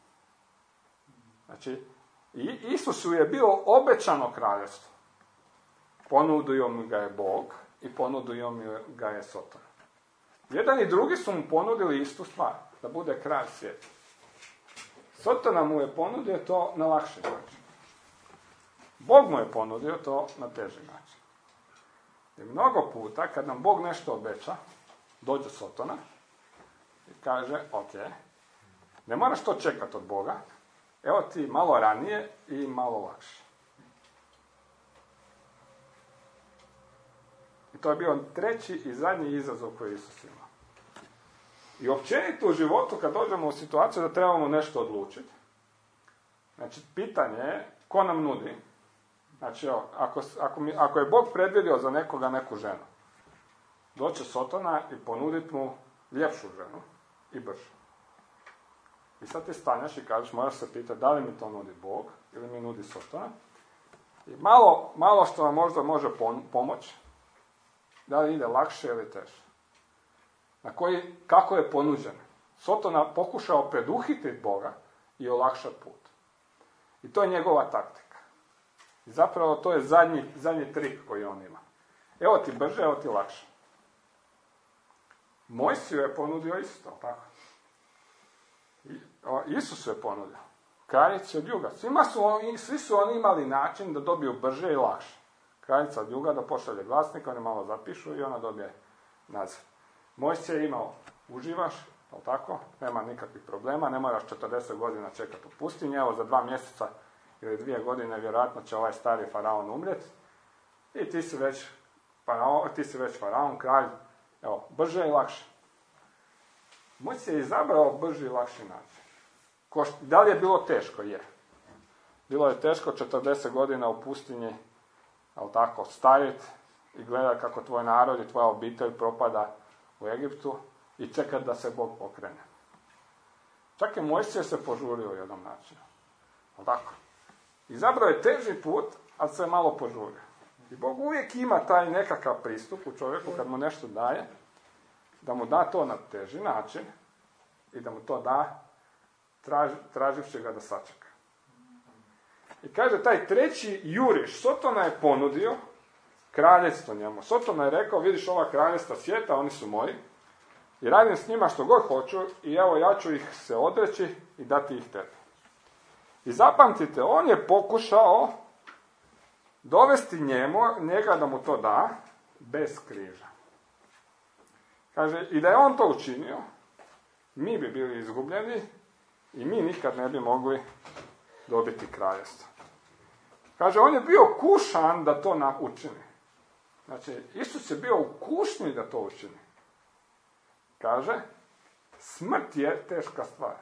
Znači, Isusu je bilo obećano kraljevstvo. Ponudio mi ga je Bog i ponudio mi ga je Soton. Jedan i drugi su mu ponudili istu stvar, da bude kralj svijeta. Sotona mu je ponudio to na lakši način. Bog mu je ponudio to na teži način. I mnogo puta, kad nam Bog nešto obeća, dođe Sotona i kaže, ok, ne moraš to čekati od Boga, evo ti malo ranije i malo lakše. I to je bio treći i zadnji izazov koji Isus ima. I općenito u životu, kad dođemo u situaciju da trebamo nešto odlučiti, znači, pitanje je ko nam nudi. Znači, ako je Bog predvidio za nekoga neku ženu, doće Sotona i ponuditi mu ljepšu ženu i bržu. I sad ti staneš i kažeš, moraš se pitati da li mi to nudi Bog ili mi nudi Sotona. I malo što vam možda može pomoći, da li ide lakše ili teže. Kako je ponuđen. Sotona pokušao preduhitriti Boga i olakšati put. I to je njegova taktika. I zapravo to je zadnji trik koji on ima. Evo ti brže, evo ti lakše. Mojsiju je ponudio isto, tako. Isus je ponudio. Kraljica od juga. Svi su oni imali način da dobiju brže i lakše. Kraljica od juga da pošalje glasnika, oni malo zapišu i ona dobije naziv. Mojsije je imao uživaš jel tako? Nema nikakvih problema, ne moraš 40 godina čekati u pustinji, evo za 2 mjeseca ili 2 godine vjerojatno će ovaj stari faraon umrijeti i ti si već faraon, kralj, evo, brže i lakše. Mojsije je izabrao brži i lakši način. Da li je bilo teško? Je. Bilo je teško 40 godina u pustinji, jel tako, stajati i gledati kako tvoj narod i tvoja obitelj propada u Egiptu i čekati da se Bog pokrene. Čak i Mojsije se požurio u jednom načinu. Jel tako? Izabrao je teži put, ali se malo požurio. I Bog uvijek ima taj nekakav pristup u čovjeku kad mu nešto daje, da mu da to na teži način i da mu to da traživši ga da sačeka. I kaže, taj treći juriš, Sotona je ponudio kraljevstvo njemu. Sotona je rekao, vidiš ova kraljevstva svijeta, oni su moji, i radim s njima što god hoću, i evo ja ću ih se odreći i dati ih tebi. I zapamtite, on je pokušao dovesti njega da mu to da, bez križa. Kaže, i da je on to učinio, mi bi bili izgubljeni i mi nikad ne bi mogli dobiti kraljevstvo. Kaže, on je bio kušan da to učini. Znači, Isus je bio u kušnji da to učini. Kaže, smrt je teška stvar.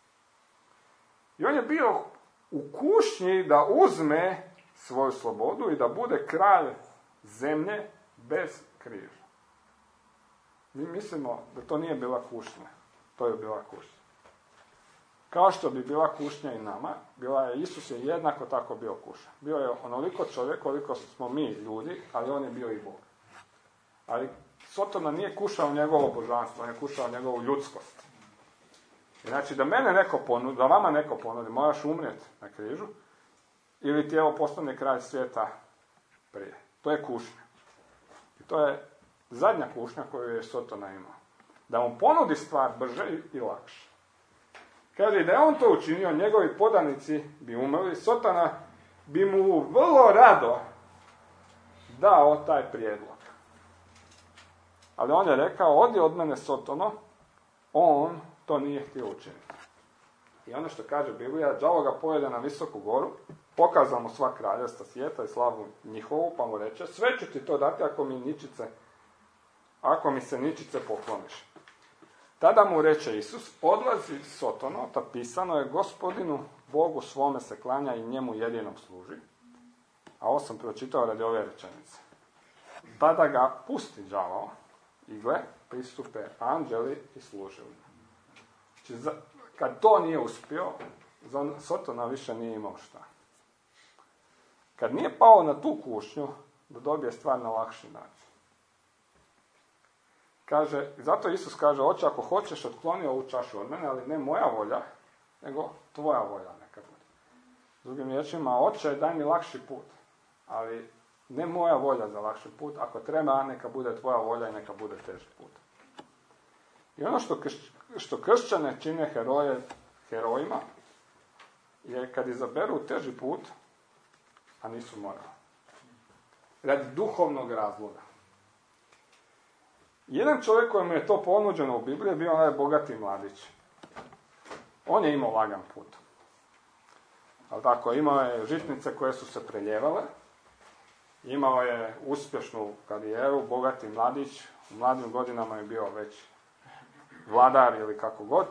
I on je bio u kušnji da uzme svoju slobodu i da bude kralj zemlje bez križa. Mi mislimo da to nije bila kušnja. To je bila kušnja. Kao što bi bila kušnja i nama, Isus je jednako tako bio kušan. Bio je onoliko čovjek koliko smo mi ljudi, ali on je bio i Bog. Ali Sotona nije kušao njegovo božanstvo, on je kušao njegovu ljudskost. Znači, da mene neko ponudi, da vama neko ponudi, moraš umrijeti na križu, ili ti evo postane kralj svijeta prije. To je kušnja. I to je zadnja kušnja koju je Sotona imao. Da mu ponudi stvar brže i lakše. Kaže, da je on to učinio, njegovi podanici bi umrli, Sotona bi mu vrlo rado dao taj prijedlog. Ali on je rekao, odi od mene Sotono, on to nije htio učiniti. I ono što kaže Biblija, đavo ga pojede na visoku goru, pokazao mu sva kraljevstva svijeta i slavu njihovu, pa mu reče, sve ću ti to dati ako mi se ničice pokloniš. Tada mu reče Isus, odlazi Sotono, ta pisano je, Gospodinu Bogu svome se klanja i njemu jedinom služi. A ovo sam pročitao radi ove rečenice. Tada ga pusti đavao i gle, pristupe anđeli i služe mu. Znači, kad to nije uspio, Sotona više nije imao šta. Kad nije pao na tu kušnju, da dobije stvar na lakši način. Kaže, zato Isus kaže, oče, ako hoćeš, otkloni ovu čašu od mene, ali ne moja volja, nego tvoja volja neka bude. Drugim riječima, oče, daj mi lakši put, ali ne moja volja za lakši put, ako treba, neka bude tvoja volja i neka bude teži put. I ono što kršćane čine herojima, je kad izaberu teži put, a nisu morali. Radi duhovnog razloga. Jedan čovjek kojemu je to ponuđeno u Bibliji je bio onaj bogati mladić. On je imao lagan put. Ali tako, imao je žitnice koje su se preljevale, imao je uspješnu karijeru, bogati mladić, u mladim godinama je bio već vladar ili kako god.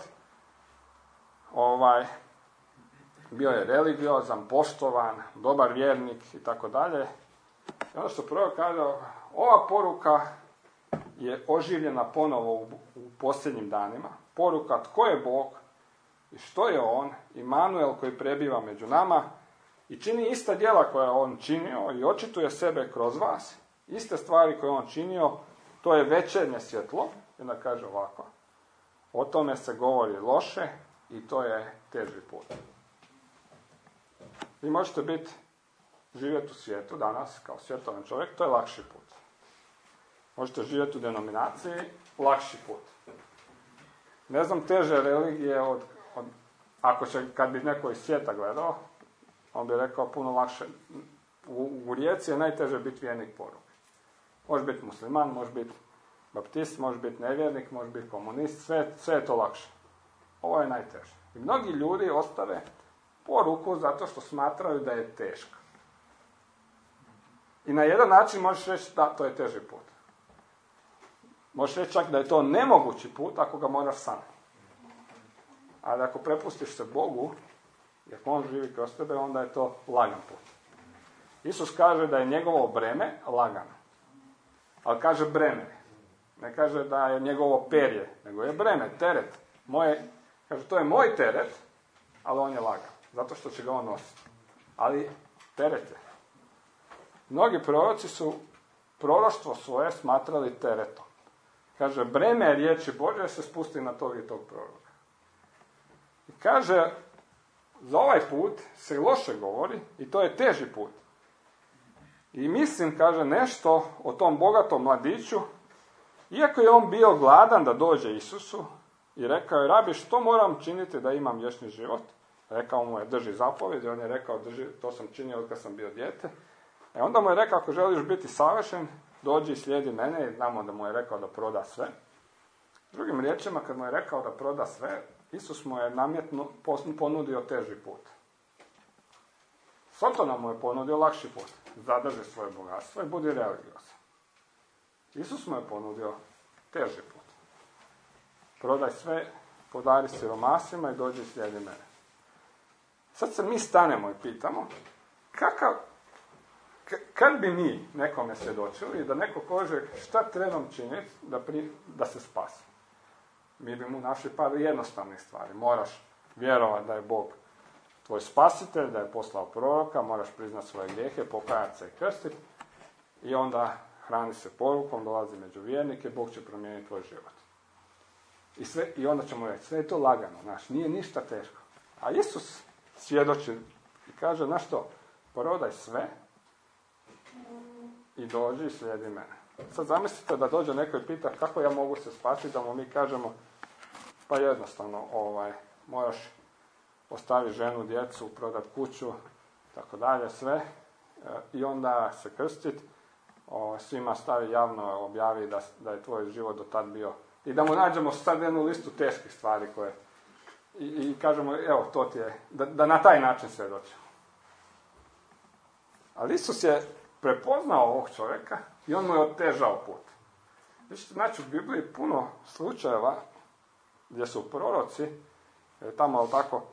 Bio je religiozan, poštovan, dobar vjernik i tako dalje. I ono što prvo kaže, ova poruka je oživljena ponovo u posljednjim danima. Poruka tko je Bog i što je on, Imanuel koji prebiva među nama i čini ista djela koja je on činio i očituje sebe kroz vas. Iste stvari koje je on činio, to je večernje svjetlo. I onda kaže ovako, o tome se govori loše i to je teži put. Vi možete živjeti u svijetu danas kao svjetovan čovjek, to je lakši put. Možete živjeti u denominaciji, lakši put. Ne znam teže religije kad bi neko iz svijeta gledao, on bi rekao puno lakše. U Rijeci je najteže biti vjernik poruke. Može biti musliman, može biti baptist, možeš biti nevjernik, možeš biti komunist, sve je to lakše. Ovo je najteže. I mnogi ljudi ostave poruku zato što smatraju da je teško. I na jedan način možeš reći da, to je teži put. Možeš reći čak da je to nemogući put ako ga moraš sam. Ali ako prepustiš se Bogu, jer on živi kroz tebe, onda je to lagan put. Isus kaže da je njegovo breme lagano. Ali kaže breme. Ne kaže da je njegovo perje, nego je breme, teret. Kaže, to je moj teret, ali on je lagan. Zato što će ga on nositi. Ali teret je. Mnogi proroci su proroštvo svoje smatrali teretom. Kaže, breme riječi Božje se spusti na tog i tog proroka. I kaže, za ovaj put se loše govori i to je teži put. I mislim, kaže, nešto o tom bogatom mladiću, iako je on bio gladan da dođe Isusu i rekao je, rabi, što moram činiti da imam vječni život? Rekao mu je, drži zapovjed, i on je rekao, to sam činio od kad sam bio dijete. Onda mu je rekao, ako želiš biti savršen, dođi i slijedi mene, i znamo da mu je rekao da proda sve. Drugim riječima, kad mu je rekao da proda sve, Isus mu je namjetno ponudio teži put. Sotona mu je ponudio lakši put. Zadrži svoje bogatstvo i budi religiozan. Isus mu je ponudio teži put. Prodaj sve, podari siromasima i dođi i slijedi mene. Sad se mi stanemo i pitamo, kad bi mi nekome svjedočili da neko kaže šta trebam činiti da se spasi? Mi bi mu našli par jednostavnih stvari. Moraš vjerovati da je Bog tvoj spasitelj, da je poslao proroka, moraš priznati svoje grijehe, pokajati se i krstiti i onda hrani se porukom, dolazi među vjernike, Bog će promijeniti tvoj život. I onda ćemo reći, sve je to lagano, nije ništa teško. A Isus svjedoči i kaže, znaš što, prodaj sve i dođi i slijedi mene. Sad zamislite da dođe neko i pita kako ja mogu se spasiti, da mu mi kažemo, pa jednostavno, moraš ostaviti ženu, djecu, prodati kuću, tako dalje, sve, i onda se krstiti, svima stavi javno, objavi da je tvoj život do tad bio, i da mu nađemo sad jednu listu teških stvari koje, i kažemo, evo, to ti je, da na taj način svjedočimo. Ali Isus je prepoznao ovog čovjeka i on mu je otežao put. Znači, u Bibliji puno slučajeva gdje su proroci, tamo tako,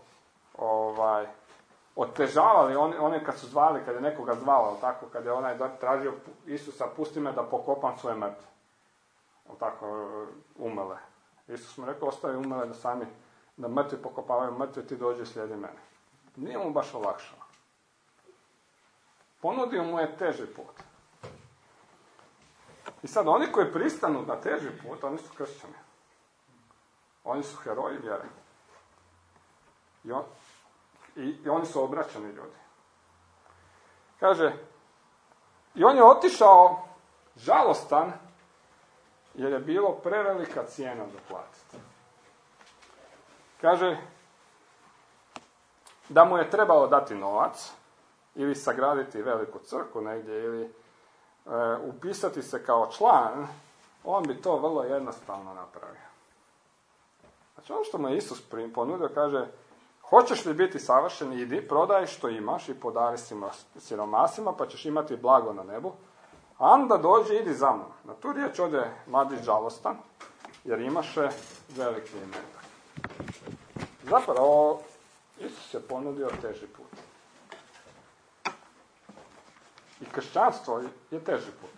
otežavali one kad su zvali, kad je nekoga zvao, tako, kad je onaj tražio Isusa, pusti me da pokopam svoje mrtve. Tako, umele. Isus mu rekao, ostavi umele da mrtvi pokopavaju mrtve, ti dođi i slijedi mene. Nije mu baš olakšao. Ponudio mu je teži put. I sad oni koji pristanu na teži put, oni su kršćani. Oni su heroji vjere. I oni su obraćani ljudi. Kaže, i on je otišao žalostan, jer je bilo prevelika cijena za platiti. Kaže, da mu je trebalo dati novac, ili sagraditi veliku crkvu negdje, ili upisati se kao član, on bi to vrlo jednostavno napravio. Znači, ono što mu je Isus ponudio, kaže, hoćeš li biti savršen, idi, prodaj što imaš i podari siromasima, pa ćeš imati blago na nebu, a onda dođi, idi za mnom. Na tu riječ ode mladić žalostan, jer imaše veliki imetak. Zapravo, Isus je ponudio teži put. I kršćanstvo je teži put.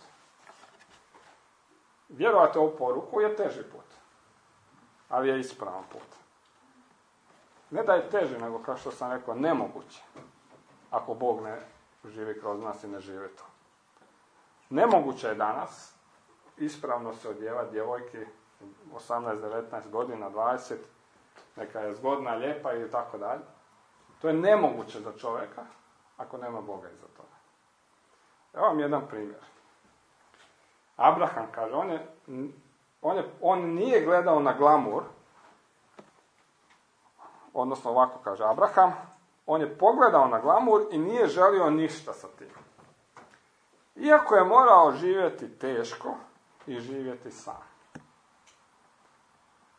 Vjerovati u poruku je teži put. Ali je ispravan put. Ne da je teži, nego kao što sam rekao, nemoguće. Ako Bog ne živi kroz nas i ne živi to. Nemoguće je danas ispravno se odjevati djevojki 18, 19 godina, 20, neka je zgodna, lijepa i tako dalje. To je nemoguće za čovjeka ako nema Boga iza toga. Evo vam jedan primjer. Abraham kaže, on nije gledao na glamur, odnosno ovako kaže Abraham, on je pogledao na glamur i nije želio ništa sa tim. Iako je morao živjeti teško i živjeti sam.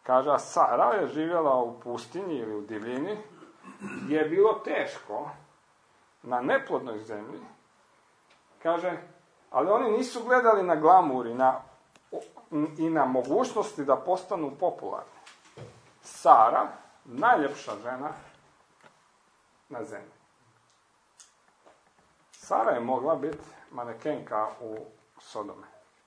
Kaže, a Sara je živjela u pustinji ili u divljini, gdje je bilo teško, na neplodnoj zemlji. Kaže, ali oni nisu gledali na glamur i na mogućnosti da postanu popularni. Sara, najljepša žena na zemlji. Sara je mogla biti manekenka u Sodome.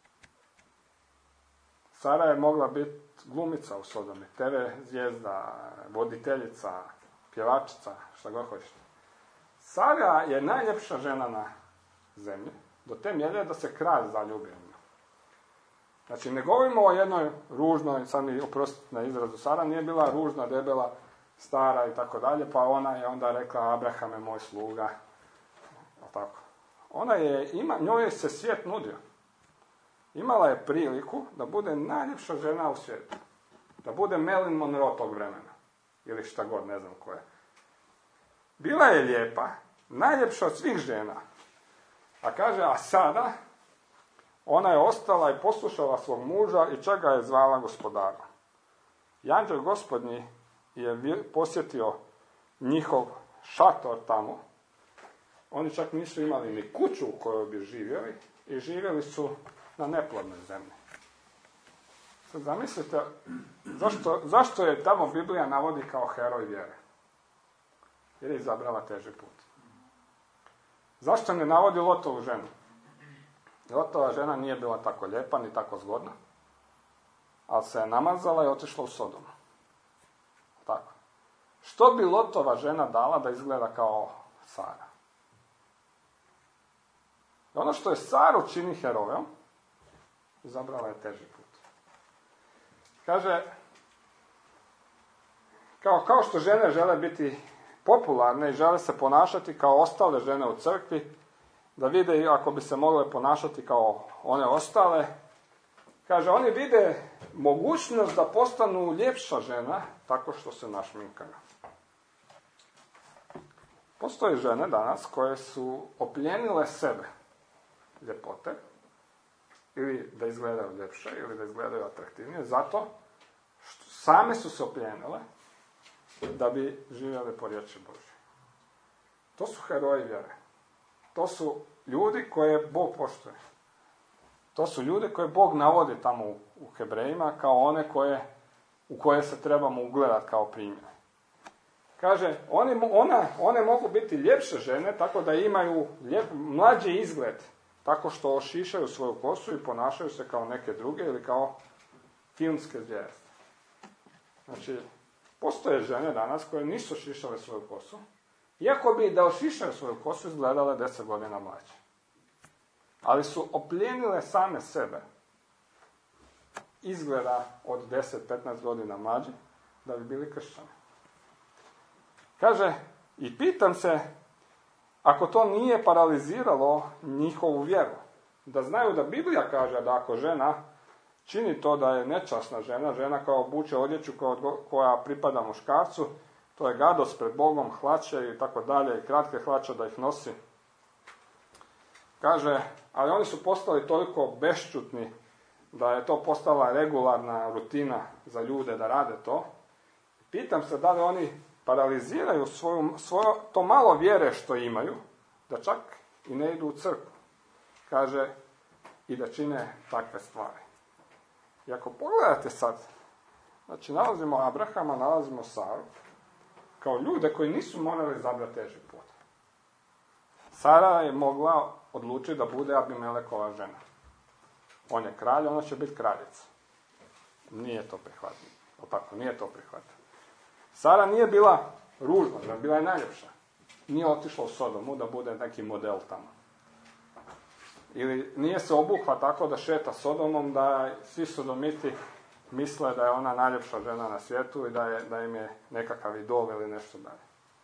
Sara je mogla biti glumica u Sodome, TV zvijezda, voditeljica, pjevačica, šta god hoćete. Sara je najljepša žena na zemlji, do te mjere da se kralj zaljubio u nju. Znači, ne govorimo o jednoj ružnoj, sad mi oprostite na izrazu, Sara nije bila ružna, debela, stara i tako dalje, pa ona je onda rekla, Abraham je moj sluga. Tako. Njoj je se svijet nudio. Imala je priliku da bude najljepša žena u svijetu. Da bude Marilyn Monroe tog vremena. Ili šta god, ne znam ko je. Bila je lijepa, najljepša od svih žena. A kaže, a sada ona je ostala i poslušala svog muža i čak ga je zvala gospodarom. I anđel gospodnji je posjetio njihov šator tamo. Oni čak nisu imali ni kuću u kojoj bi živjeli i živjeli su na neplodnoj zemlji. Sad zamislite, zašto je tamo Biblija navodi kao heroj vjere? Jer je izabrala teži put. Zašto ne navodi Lotovu ženu? Lotova žena nije bila tako lijepa ni tako zgodna, ali se je namazala i otišla u Sodomu. Tako. Što bi Lotova žena dala da izgleda kao Sara? I ono što je Saru čini herojom, izabrala je teži put. Kaže, kao što žene žele biti popularne i žele se ponašati kao ostale žene u crkvi, da vide ako bi se mogle ponašati kao one ostale, kaže, oni vide mogućnost da postanu ljepša žena tako što se našminkaju. Postoje žene danas koje su opljenile sebe ljepote, ili da izgledaju ljepše, ili da izgledaju atraktivnije, zato što same su se opljenile da bi živjeli po riječi Božje. To su heroji vjere. To su ljudi koje Bog poštuje. To su ljudi koje Bog navodi tamo u Hebrejima kao one u koje se trebamo ugledati kao primjer. Kaže, one mogu biti ljepše žene tako da imaju mlađi izgled, tako što ošišaju svoju kosu i ponašaju se kao neke druge ili kao filmske zvijezde. Znači, postoje žene danas koje nisu šišale svoju kosu, iako bi da ošišaju svoju kosu izgledale 10 godina mlađe. Ali su opljenile same sebe izgleda od 10-15 godina mlađe da bi bili kršćani. Kaže, i pitam se, ako to nije paraliziralo njihovu vjeru, da znaju da Biblija kaže da ako žena čini to da je nečasna žena, žena koja obuče odjeću koja pripada muškarcu, to je gadost pred Bogom, hlače i tako dalje, i kratke hlače da ih nosi. Kaže, ali oni su postali toliko bešćutni da je to postala regularna rutina za ljude da rade to. Pitam se da li oni paraliziraju to malo vjere što imaju, da čak i ne idu u crkvu. Kaže, i da čine takve stvari. I ako pogledate sad, znači nalazimo Abrahama, nalazimo Saru, kao ljude koji nisu morali izabrati teži put. Sara je mogla odlučiti da bude Abimelekova žena. On je kralj, ona će biti kraljica. Nije to prihvatno. Opako, nije to prihvatno. Sara nije bila ružna, bila je najljepša. Nije otišla u Sodomu da bude neki model tamo. Ili nije se obukla tako da šeta Sodomom, da svi sodomiti misle da je ona najljepša žena na svijetu i da im je nekakav idol ili nešto dalje.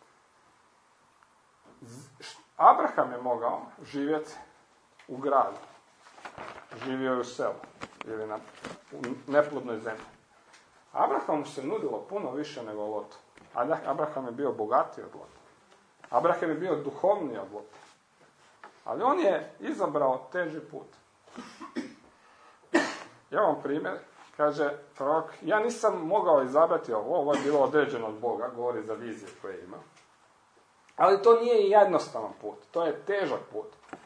Abraham je mogao živjeti u gradu. Živio je u selu ili u neplodnoj zemlji. Abrahamu se nudilo puno više nego Lotu. Abraham je bio bogatiji od Lota. Abraham je bio duhovniji od Lota. Ali on je izabrao teži put. Evo vam primjer kaže prorok, ja nisam mogao izabrati ovo je bilo određeno od Boga, govori za vizije koje ima. Ali to nije jednostavan put, to je težak put.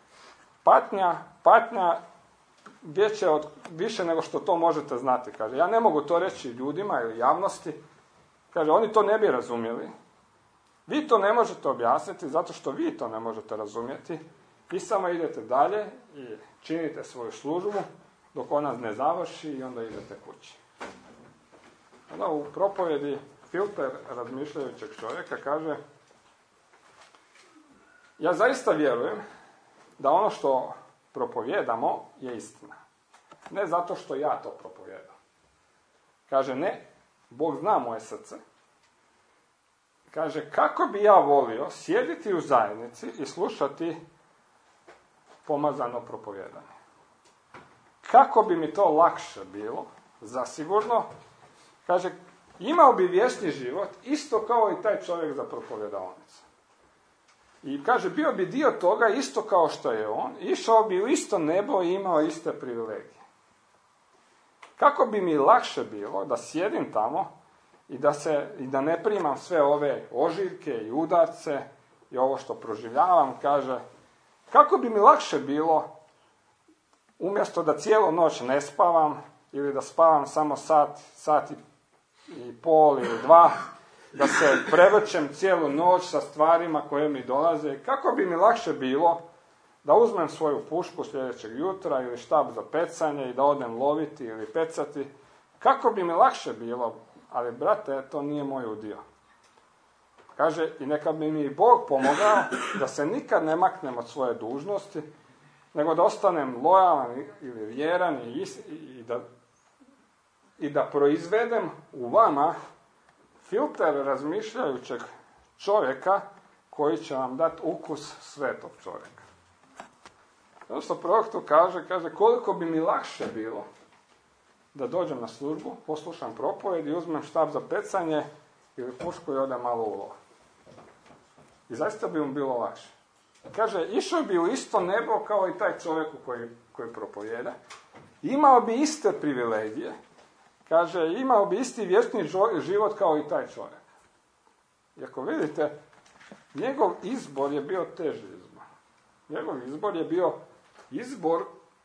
Patnja više nego što to možete znati, kaže. Ja ne mogu to reći ljudima ili javnosti, kaže, oni to ne bi razumjeli. Vi to ne možete objasniti zato što vi to ne možete razumjeti. Vi samo idete dalje i činite svoju službu dok ona ne završi i onda idete kući. Onda u propovjedi Filter razmišljajućeg čovjeka kaže, ja zaista vjerujem da ono što propovijedamo je istina. Ne zato što ja to propovijedam. Kaže, ne, Bog zna moje srce. Kaže, kako bi ja volio sjediti u zajednici i slušati pomazano propovijedanje. Kako bi mi to lakše bilo, zasigurno, kaže, imao bi vječni život, isto kao i taj čovjek za propovijedaonicu. I kaže, bio bi dio toga, isto kao što je on, išao bi u isto nebo i imao iste privilegije. Kako bi mi lakše bilo da sjedim tamo i da ne primam sve ove ožiljke i udarce i ovo što proživljavam, kaže, kako bi mi lakše bilo, umjesto da cijelu noć ne spavam, ili da spavam samo sat i pol ili 2, da se prevrćem cijelu noć sa stvarima koje mi dolaze, kako bi mi lakše bilo da uzmem svoju pušku sljedećeg jutra ili štab za pecanje i da odem loviti ili pecati, kako bi mi lakše bilo, ali brate, to nije moj udio. Kaže, i neka bi mi Bog pomogao da se nikad ne maknem od svoje dužnosti, nego da ostanem lojalan ili vjeran i da proizvedem u vama filter razmišljajućeg čovjeka koji će vam dati ukus svetog čovjeka. Ono što prorok tu kaže, koliko bi mi lakše bilo da dođem na službu, poslušam propovjed i uzmem štab za pecanje ili pušku i odem malo u lov. I zaista bi mu bilo lakše. Kaže, išao bi u isto nebo kao i taj čovjek koji propovjeda. Imao bi iste privilegije. Kaže, imao bi isti vječni život kao i taj čovjek. I ako vidite, njegov izbor je bio teži izbor. Njegov izbor je bio izbor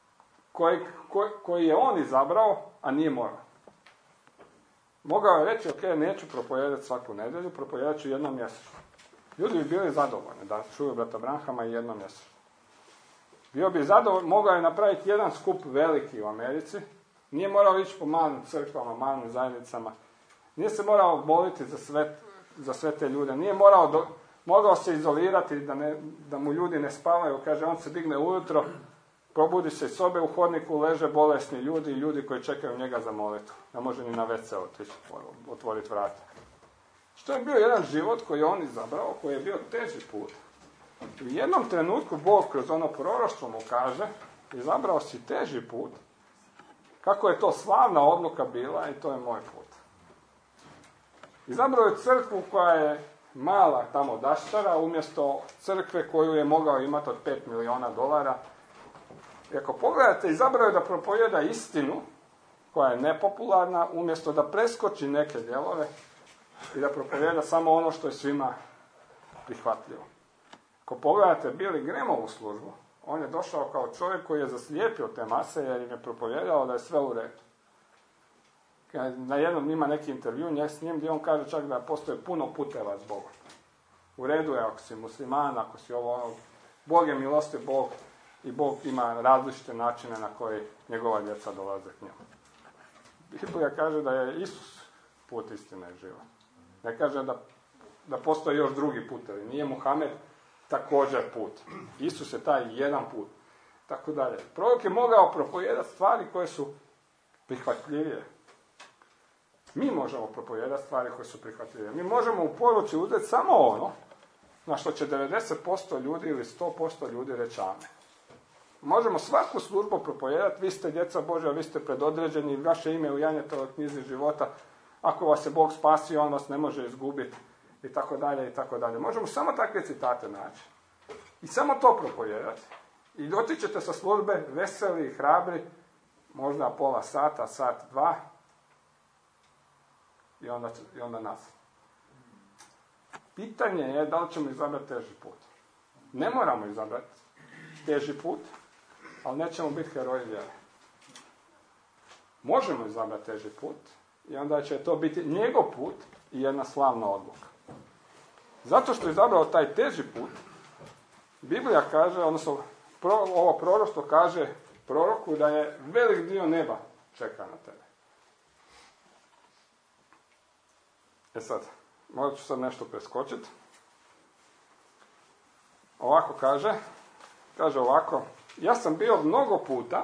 koji je on izabrao, a nije morao. Mogao je reći, ok, neću propovijedati svaku nedjelju, propovijedat ću jednom mjesečno. Ljudi bi bili zadovoljni da čuju brata Branhama i jednom mjesečno. Bio bi zadovoljan, mogao je napraviti jedan skup veliki u Americi, nije morao ići po malim crkvama, malim zajednicama, nije se morao moliti za sve te ljude, nije mogao se izolirati da mu ljudi ne spavaju, kaže, on se digne ujutro, probudi se iz sobe, u hodniku leže bolesni ljudi i ljudi koji čekaju njega za molitvu. Ne može ni na WC otići, otvoriti vrata. Što je bio jedan život koji je on izabrao, koji je bio teži put. U jednom trenutku Bog kroz ono proroštvo mu kaže, izabrao si teži put, kako je to slavna odluka bila i to je moj put. Izabrao je crkvu koja je mala tamo daščara, umjesto crkve koju je mogao imati od $5 milijuna. I ako pogledate, izabrao je da propovijeda istinu, koja je nepopularna, umjesto da preskoči neke dijelove i da propovijeda samo ono što je svima prihvatljivo. Ako pogledate Billy Grahamovu službu, on je došao kao čovjek koji je zaslijepio te mase jer im je propovjedao da je sve u redu. Na jednom ima neki intervju s njim gdje on kaže čak da postoje puno puteva s Bogom. U redu je ako si musliman, ako si ovo, Bog je milostiv Bog i Bog ima različite načine na koje njegova djeca dolaze k njemu. Biblija kaže da je Isus put, istina i život. Ne kaže da postoje još drugi putevi. Nije Muhamed također put. Isus je taj jedan put. Tako dalje. Prorok je mogao propovijedati stvari koje su prihvatljivije. Mi možemo propovijedati stvari koje su prihvatljivije. Mi možemo u poruci uzeti samo ono na što će 90% ljudi ili 100% ljudi reći amen. Možemo svaku službu propovijedati, vi ste djeca Božja, vi ste predodređeni, vaše ime u Janjetovoj knjizi života, ako vas je Bog spasio, on vas ne može izgubiti, i tako dalje, i tako dalje. Možemo samo takve citate naći. I samo to propovijedati. I otići ćete sa službe veseli i hrabri, možda pola sata, sat, 2, i onda nas. Pitanje je da li ćemo izabrati teži put. Ne moramo izabrati teži put, ali nećemo biti heroji vjere. Možemo izabrati teži put i onda će to biti njegov put i jedna slavna odluka. Zato što je izabrao taj teži put, Biblija kaže, odnosno ovo proroštvo kaže proroku da je velik dio neba čeka na tebe. Sad, možda ću sad nešto preskočiti. Ovako kaže ovako, ja sam bio mnogo puta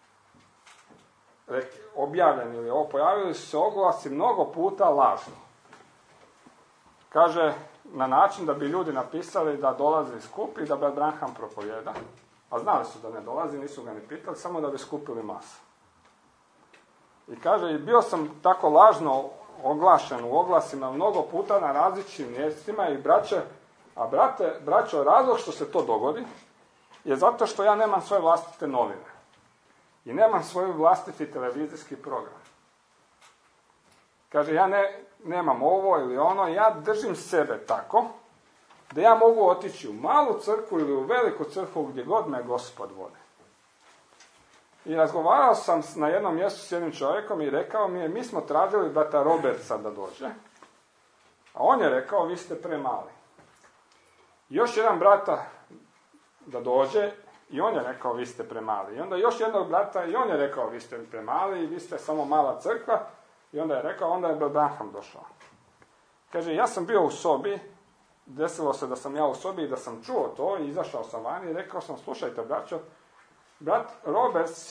objavljen ili ovo, pojavili su se oglasi mnogo puta lažno. Kaže, na način da bi ljudi napisali da dolazi skup i da brat Branham propovjeda. A znali su da ne dolazi, nisu ga ni pitali, samo da bi skupili masu. I kaže, i bio sam tako lažno oglašen u oglasima mnogo puta na različitim mjestima i braćo, razlog što se to dogodi je zato što ja nemam svoje vlastite novine. I nemam svoj vlastiti televizijski program. Kaže, ja nemam ovo ili ono, ja držim sebe tako da ja mogu otići u malu crkvu ili u veliku crkvu gdje god me Gospod vodi. I razgovarao sam na jednom mjestu s jednim čovjekom i rekao mi je, mi smo tražili brata Robertsa da dođe, a on je rekao, vi ste premali. Još jedan brata da dođe i on je rekao, vi ste premali. I onda još jednog brata i on je rekao, vi ste premali i vi ste samo mala crkva. I onda je rekao, onda je brat Branham došao. Kaže, ja sam bio u sobi, desilo se da sam ja u sobi i da sam čuo to i izašao sam van i rekao sam, slušajte braćo, brat Roberts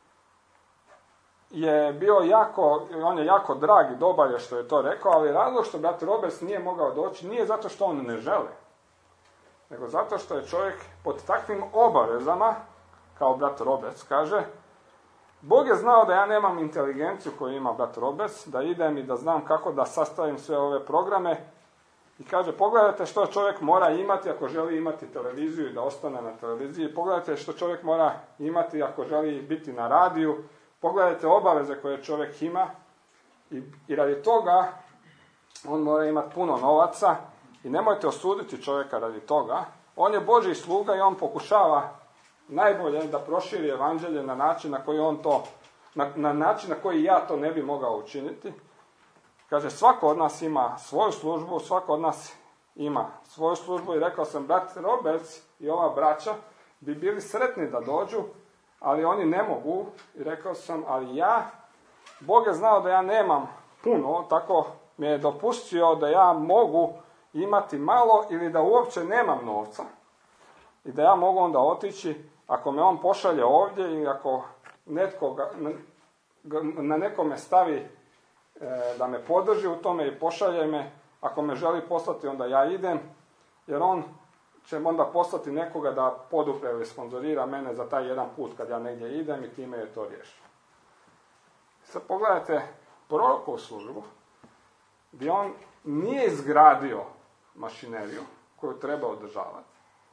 je bio on je jako drag i dobar je što je to rekao, ali razlog što brat Roberts nije mogao doći nije zato što on ne želi, nego zato što je čovjek pod takvim obavezama, kao brat Roberts kaže, Bog je znao da ja nemam inteligenciju koju ima brat Roberts, da idem i da znam kako da sastavim sve ove programe. I kaže, pogledajte što čovjek mora imati ako želi imati televiziju i da ostane na televiziji. Pogledajte što čovjek mora imati ako želi biti na radiju. Pogledajte obaveze koje čovjek ima. I radi toga on mora imati puno novaca. I nemojte osuditi čovjeka radi toga. On je Božji sluga i on pokušava najbolje da proširi evanđelje na način na koji on to, na način na koji ja to ne bi mogao učiniti. Kaže, svako od nas ima svoju službu, svako od nas ima svoju službu i rekao sam, brat Roberts i ova braća bi bili sretni da dođu, ali oni ne mogu. I rekao sam, ali Bog je znao da ja nemam puno, tako mi je dopustio da ja mogu imati malo ili da uopće nemam novca i da ja mogu onda otići. Ako me on pošalje ovdje i ako netko na nekome stavi da me podrži u tome i pošalje me, ako me želi poslati onda ja idem, jer on će onda poslati nekoga da podupre ili sponzorira mene za taj jedan put kad ja negdje idem i time je to riješeno. Sad pogledajte prorokovu službu gdje on nije izgradio mašineriju koju treba održavati,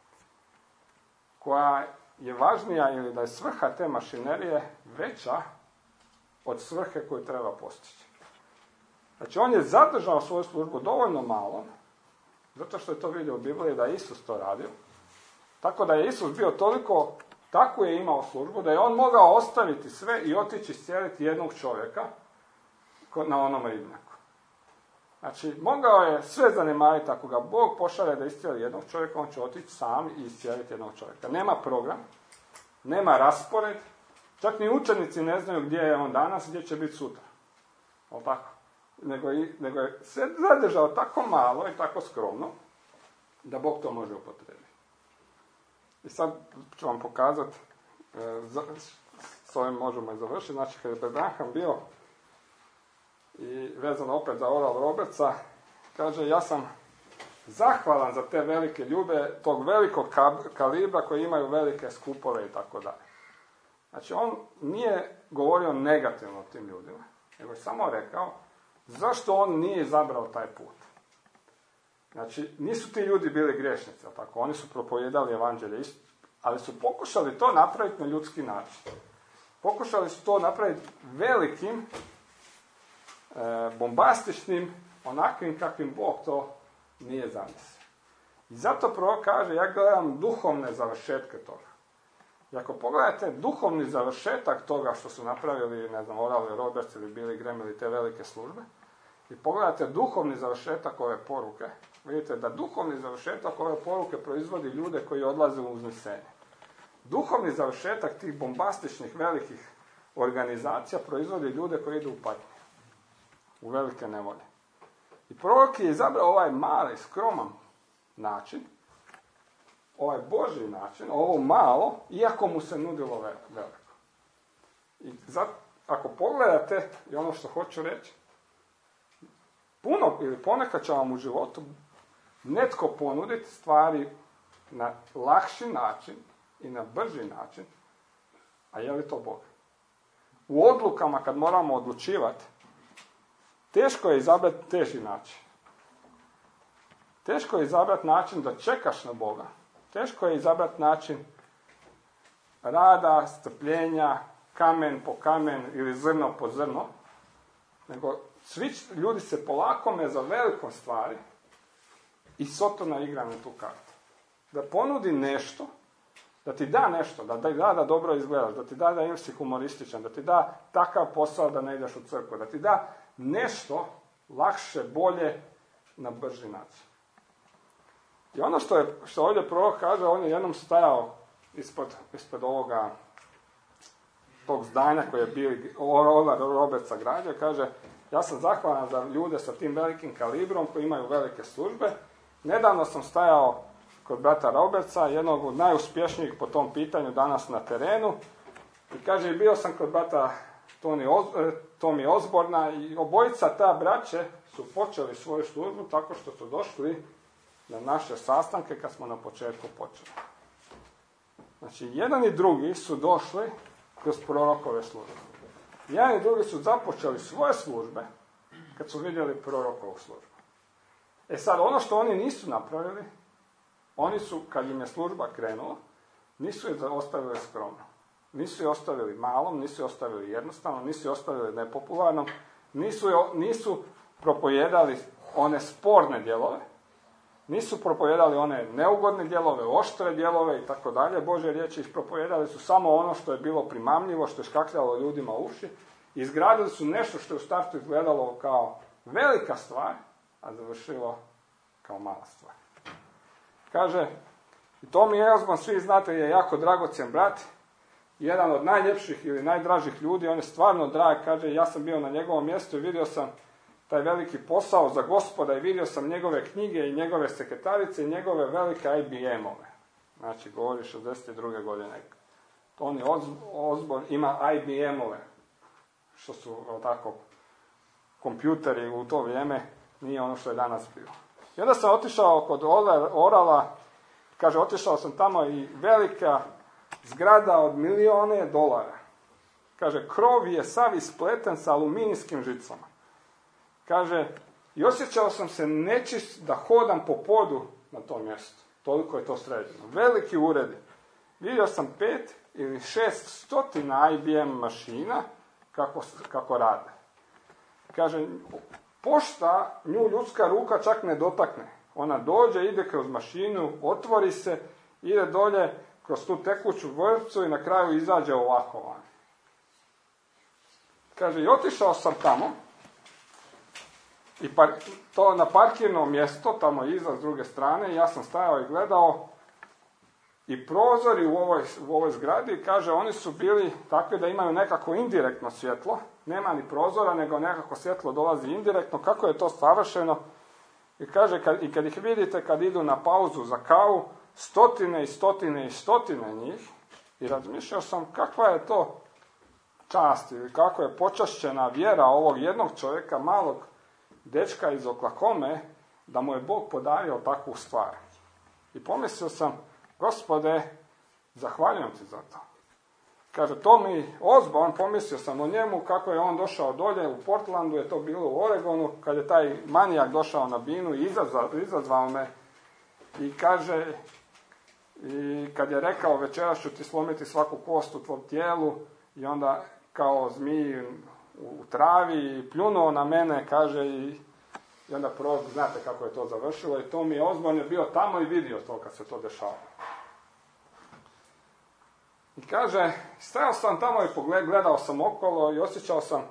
koja je važnija ili da je svrha te mašinerije veća od svrhe koju treba postići. Znači on je zadržao svoju službu dovoljno malo, zato što je to vidio u Bibliji da je Isus to radio. Tako da je Isus bio toliko, tako je imao službu, da je on mogao ostaviti sve i otići iscijeliti jednog čovjeka na onom ribnjaku. Znači, mogao je sve zanemariti, ako ga Bog pošalje da iscijeli jednog čovjeka, on će otići sam i iscijeliti jednog čovjeka. Nema program, nema raspored, čak ni učenici ne znaju gdje je on danas, gdje će biti sutra. O tako. Nego je sve zadržao tako malo i tako skromno, da Bog to može upotrijebiti. I sad ću vam pokazati, s ovim možemo i završiti, znači kad je Branham bio, i vezano opet za Oral Robertsa, kaže, ja sam zahvalan za te velike ljude, tog velikog kalibra koji imaju velike skupove i tako dalje. Znači, on nije govorio negativno o tim ljudima, nego je samo rekao, zašto on nije izabrao taj put. Znači, nisu ti ljudi bili grešnici, tako? Oni su propovijedali evanđelje, ali su pokušali to napraviti na ljudski način. Pokušali su to napraviti velikim bombastičnim, onakvim kakvim Bog to nije zamislio. I zato prorok kaže, ja gledam duhovne završetke toga. I ako pogledate duhovni završetak toga što su napravili, ne znam, Oral Roberts ili Billy Graham ili te velike službe, i pogledate duhovni završetak ove poruke, vidite da duhovni završetak ove poruke proizvodi ljude koji odlaze u uznesenje. Duhovni završetak tih bombastičnih velikih organizacija proizvodi ljude koji idu u patnje, u velike nevolje. I prorok je izabrao ovaj mali, skroman način, ovaj Božji način, ovo malo, iako mu se nudilo veliko. I zato, ako pogledate, i ono što hoću reći, puno ili ponekad će vam u životu netko ponuditi stvari na lakši način i na brži način, a je li to Bog? U odlukama kad moramo odlučivati, teško je izabrati teži način. Teško je izabrati način da čekaš na Boga. Teško je izabrati način rada, strpljenja, kamen po kamen ili zrno po zrno, nego svi ljudi se polakome za velikom stvari i Sotona igra na tu kartu. Da ponudi nešto, da ti da nešto, da da dobro izgledaš, da ti da imaš si humorističan, da ti da takav posao da ne ideš u crkvu, da ti da nešto lakše, bolje, na brži način. I ono što ovdje prorok kaže, on je jednom stajao ispod ovoga tog zdanja koje je bio Robert sagradio, kaže, ja sam zahvalan za ljude sa tim velikim kalibrom koji imaju velike službe. Nedavno sam stajao kod brata Robertsa, jednog od najuspješnijih po tom pitanju danas na terenu. I kaže, bio sam kod brata Tommy Osborna i obojica ta braće su počeli svoju službu tako što su došli na naše sastanke kad smo na početku počeli. Znači, jedan i drugi su došli kroz prorokove službe. Jedan i drugi su započeli svoje službe kad su vidjeli prorokovu službu. E sad, ono što oni nisu napravili, oni su, kad im je služba krenula, nisu je ostavili skromno. Nisu je ostavili malom, nisu je ostavili jednostavno, nisu je ostavili nepopularnom, nisu propojedali one sporne dijelove, nisu propojedali one neugodne dijelove, oštre dijelove i tako dalje. Božje riječi propojedali su samo ono što je bilo primamljivo, što je škakljalo ljudima uši. Izgradili su nešto što je u startu izgledalo kao velika stvar, a završilo kao mala stvar. Kaže, i Tommy Osborn, svi znate, je jako dragocjen brat, jedan od najljepših ili najdražih ljudi, on je stvarno drag, kaže, ja sam bio na njegovom mjestu i vidio sam taj veliki posao za Gospoda i vidio sam njegove knjige i njegove sekretarice i njegove velike IBM-ove. Znači, govori 62. godine. Tony Osborn ima IBM-ove, što su tako kompjuteri u to vrijeme, nije ono što je danas bilo. I onda sam otišao kod Orala, kaže, otišao sam tamo i velika zgrada od $1.000.000. Kaže, krov je sav ispleten sa aluminijskim žicama. Kaže, i osjećao sam se nečist da hodam po podu na tom mjestu. Toliko je to sređeno. Veliki uredi. Vidio sam 5 ili 600 IBM mašina kako rade. Kaže, pošta nju ljudska ruka čak ne dotakne. Ona dođe, ide kroz mašinu, otvori se, ide dolje kroz tu tekuću vrpcu i na kraju izađe ovako van. Kaže, i otišao sam tamo, i to na parkirno mjesto, tamo iza s druge strane, ja sam stajao i gledao i prozori u ovoj zgradi, kaže, oni su bili takvi da imaju nekako indirektno svjetlo, nema ni prozora, nego nekako svjetlo dolazi indirektno, kako je to savršeno. I kaže, kad ih vidite, kad idu na pauzu za kavu, stotine i stotine i stotine njih, i razmišljao sam kakva je to čast ili kako je počašćena vjera ovog jednog čovjeka, malog dečka iz Oklahome, da mu je Bog podario takvu stvar. I pomislio sam, Gospode, zahvaljujem ti za to. Kaže, Tommy Osborn, pomislio sam o njemu, kako je on došao dolje, u Portlandu je to bilo u Oregonu, kad je taj manijak došao na binu i izazvao me. I kaže, i kad je rekao, večeras ću ti slomiti svaku kost u tvom tijelu, i onda kao zmiji u travi i pljunuo na mene, kaže, i onda prorok, znate kako je to završilo, i to mi je ozbiljno bio tamo i vidio to kad se to dešava. I kaže, stajao sam tamo i gledao sam okolo i osjećao sam,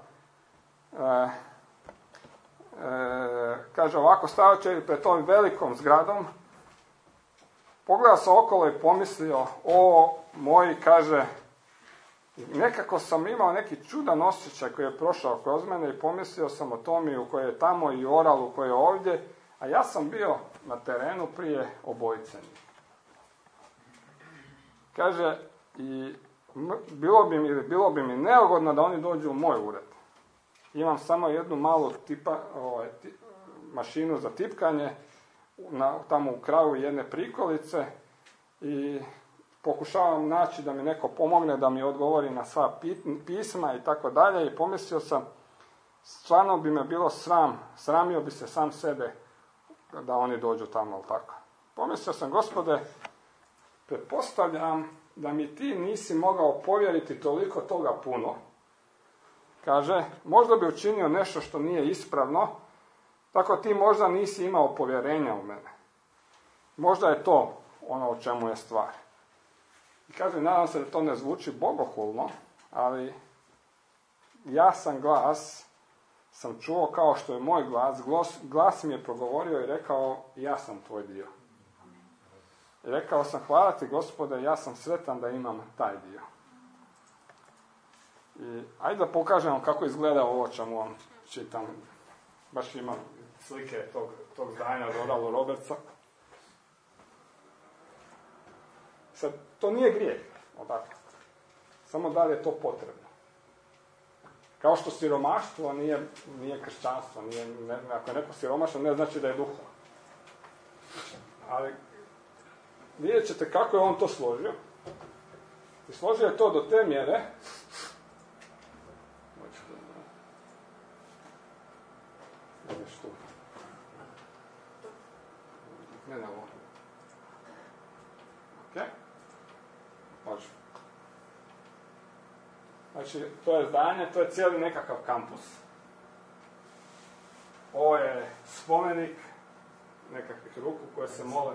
kaže ovako, stajao će pred tom velikom zgradom, pogledao sam okolo i pomislio, o moji, kaže, nekako sam imao neki čudan osjećaj koji je prošao kroz mene i pomislio sam o Tomiju koji je tamo i Oralu koji je ovdje, a ja sam bio na terenu prije obojice njih. Kaže, i bilo bi mi neugodno da oni dođu u moj ured. Imam samo jednu malu mašinu za tipkanje tamo u kraju jedne prikolice i pokušavam naći da mi neko pomogne, da mi odgovori na sva pisma i tako dalje, i pomislio sam, stvarno bi me bilo sramio bi se sam sebe da oni dođu tamo, ali tako. Pomislio sam, Gospode, pretpostavljam da mi ti nisi mogao povjeriti toliko toga puno. Kaže, možda bi učinio nešto što nije ispravno, tako ti možda nisi imao povjerenja u mene. Možda je to ono o čemu je stvar. I kaže, nadam se da to ne zvuči bogohulno, ali jasan glas sam čuo kao što je moj glas. Glas mi je progovorio i rekao, ja sam tvoj dio. I rekao sam, hvala ti, Gospode, ja sam sretan da imam taj dio. I ajde da pokažemo kako izgleda ovo čemu vam čitam. Baš imam slike tog zdanja od Oralu Robertsa. Sad, to nije grijeh, odakle. Samo da li je to potrebno. Kao što siromaštvo nije kršćanstvo, ako je neko siromašan, ne znači da je duhovan. Ali vidjet ćete kako je on to složio. I složio je to do te mjere Ne ovo. Ok? Može. Znači, to je zdanje, to je cijeli nekakav kampus. Ovo je spomenik nekakvih ruku koje se mole.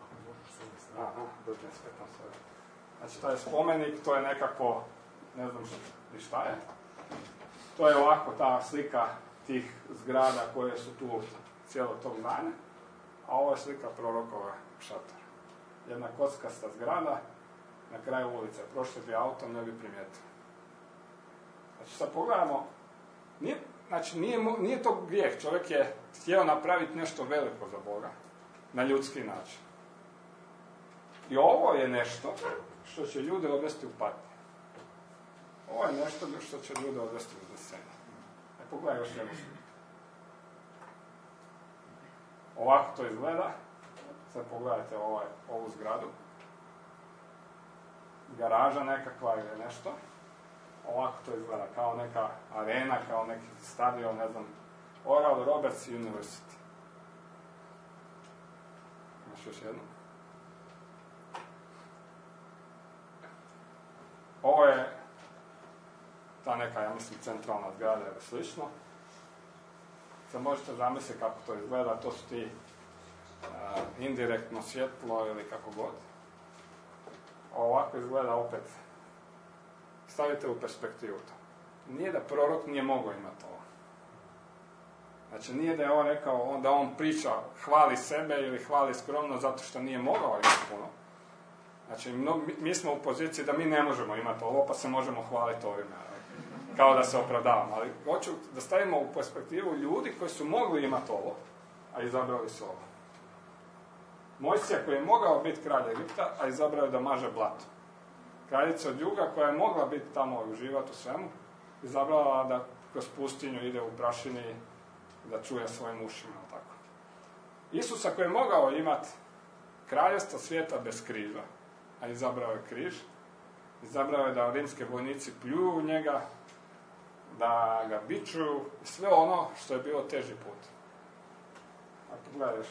Znači, to je spomenik, to je nekako, ne znam ni šta je. To je ovako ta slika tih zgrada koje su tu cijelo tog dana. A ovo je slika prorokova šatora. Jedna kockasta zgrada na kraju ulice. Prošli bi auto, ne bi primijetio. Znači, sad pogledamo, nije to grijeh. Čovjek je htio napraviti nešto veliko za Boga, na ljudski način. I ovo je nešto što će ljude odvesti u patnju. Ovo je nešto što će ljude odvesti u uznesenje. Pogledaj još jednu sliku. Ovako to izgleda. Sad pogledajte ovu zgradu. Garaža nekakva ili nešto. Ovako to izgleda, kao neka arena, kao neki stadion, ne znam. Oral Roberts University. Imaš još jednu? Ovo je ta neka, ja mislim, centralna zgrada ili slično. Sad možete zamisliti kako to izgleda, to su ti indirektno svjetlo ili kako god. Ovako izgleda opet. Stavite u perspektivu to. Nije da prorok nije mogao imati ovo. Znači nije da je on rekao, da on priča, hvali sebe ili hvali skromno zato što nije mogao imati puno. Znači mi smo u poziciji da mi ne možemo imati ovo, pa se možemo hvaliti ovime. Kao da se opravdavamo. Ali hoću da stavimo u perspektivu ljudi koji su mogli imati ovo, a izabrali su ovo. Mojsija koji je mogao biti kralj Egipta, a izabrao je da maže blato. Kraljica od juga koja je mogla biti tamo i uživati u svemu, izabrala da kroz pustinju ide u prašini da čuje svojim ušima. Tako. Isusa koji je mogao imati kraljevstvo svijeta bez križa, a izabrao je križ, izabrao je da rimske vojnici pljuju u njega, da ga bičuju, sve ono što je bilo teži put. Ako gledaš,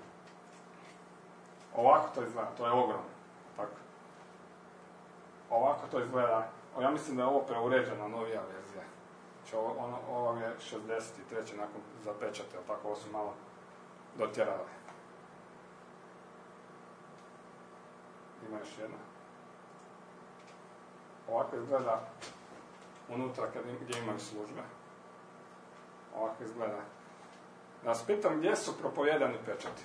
ovako to izgleda, to je ogromno. Tako. Ovako to izgleda, ja mislim da je ovo preuređena novija verzija. Znači, ovo je 63. nakon zapečate, ali tako, ovo su malo dotjerali. Ima još jedna. Ovako izgleda unutra gdje imaju službe. Ovako izgleda. Da vas pitam gdje su propovedani pečati.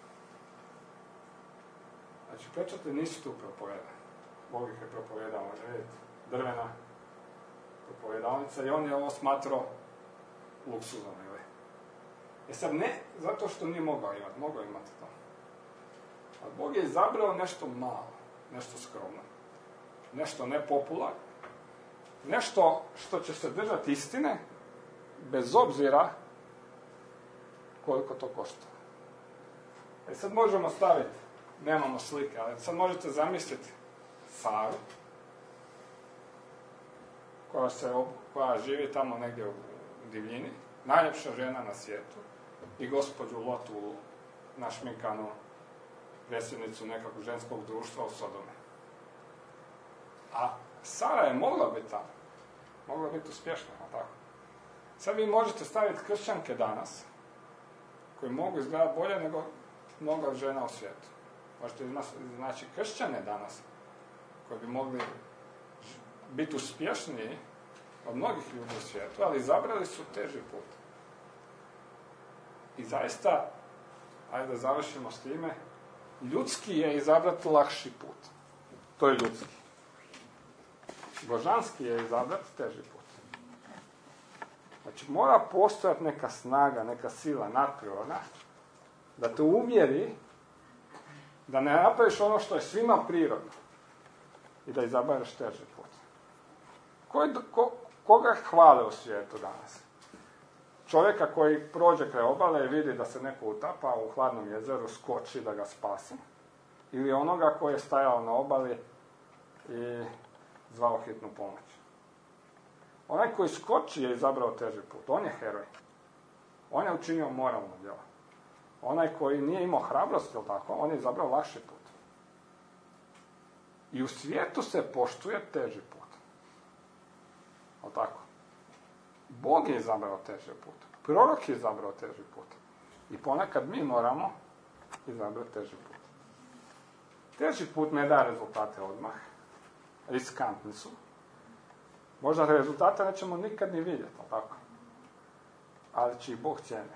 Znači, pečati nisu tu propovedani. Bog ih je propovedao, vidite, drvena propovedalnica i on je ovo smatrao luksuzom. Sad ne zato što nije mogao imati to. Ali Bog je izabrao nešto malo, nešto skromno, nešto nepopularno, nešto što će se držati istine, bez obzira koliko to košta. Sad možemo staviti, nemamo slike, ali sad možete zamisliti Saru, koja živi tamo negdje u divljini, najljepša žena na svijetu, i gospođu Lotu, našminkanu predsjednicu nekakvog ženskog društva u Sodome. A Sara je mogla biti tamo. Mogla biti uspješna, tako? Sad vi možete staviti kršćanke danas, koji mogu izgledati bolje nego mnoga žena u svijetu. Možete znači kršćane danas, koji bi mogli biti uspješniji od mnogih ljudi u svijetu, ali izabrali su teži put. I zaista, ajde da završimo s time, ljudski je izabrati lakši put. To je ljudski. Božanski je izabrati teži put. Znači, mora postojati neka snaga, neka sila nadprirodna, da te uvjeri da ne napraviš ono što je svima prirodno i da izabereš teži put. Koga hvale u svijetu danas? Čovjeka koji prođe kraj obale i vidi da se neko utapa u hladnom jezeru, skoči da ga spasi. Ili onoga koji je stajao na obali i zvao hitnu pomoć. Onaj koji skoči je izabrao teži put. On je heroj. On je učinio moralno djelo. Onaj koji nije imao hrabrost, jel tako, on je izabrao lakši put. I u svijetu se poštuje teži put. Jel tako? Bog je izabrao teži put. Prorok je izabrao teži put. I ponekad mi moramo izabrati teži put. Teži put ne da rezultate odmah. Riskantni su. Možda rezultate nećemo nikad ni vidjeti, tako? Ali će ih Bog cijeniti.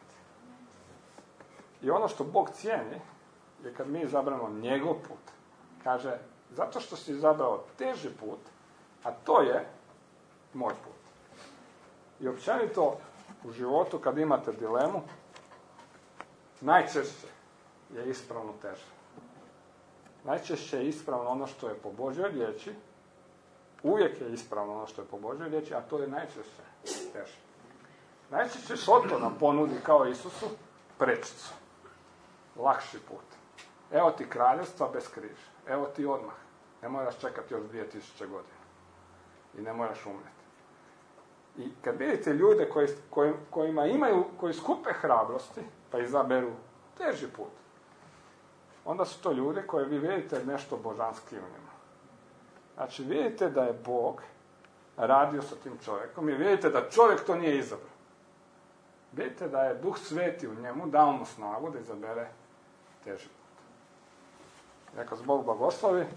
I ono što Bog cijeni je kad mi izabramo njegov put. Kaže, zato što si izabrao teži put, a to je moj put. I općenito u životu kad imate dilemu, najčešće je ispravno teže. Najčešće je ispravno ono što je po Božjoj riječi, uvijek je ispravno ono što je po Božjoj riječi, a to je najčešće teže. Najčešće Soto nam ponudi kao Isusu prečicu, lakši put. Evo ti kraljevstva bez križa, evo ti odmah. Ne moraš čekati još 2000 godina i ne moraš umreti. I kad vidite ljude koji skupe hrabrosti, pa izaberu teži put, onda su to ljude koje vi vidite nešto božanski u njima. Znači, vidite da je Bog radio sa tim čovjekom i vidite da čovjek to nije izabrao. Vidite da je Duh Sveti u njemu dao mu snagu da izabere teži put. Neka Bog blagoslovi.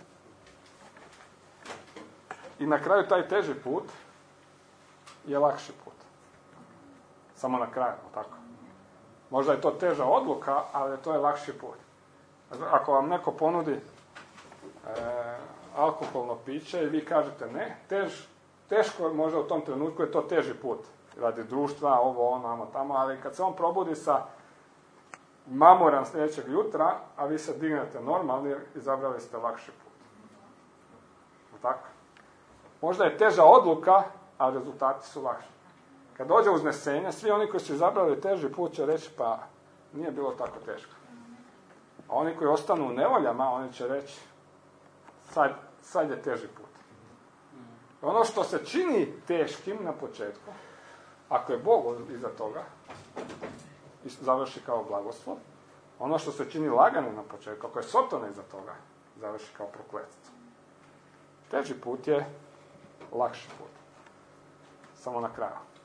I na kraju taj teži put je lakši put. Samo na kraju, tako. Možda je to teža odluka, ali to je lakši put. Ako vam neko ponudi alkoholno piće i vi kažete ne, teško možda u tom trenutku je to teži put. Radi društva, ovo, ono, tamo, ali kad se on probudi sa mamoran sljedećeg jutra, a vi se dignete normalni, izabrali ste lakši put. Tako? Možda je teža odluka, a rezultati su lakši. Kad dođe uznesenje, svi oni koji su izabrali teži put će reći, pa nije bilo tako teško. A oni koji ostanu u nevoljama, oni će reći, sad je teži put. Ono što se čini teškim na početku, ako je Bog iza toga, i završi kao blagoslov, ono što se čini laganim na početku, ako je Sotona iza toga, završi kao prokletstvo. Teži put je lakši put. Samo na kraju.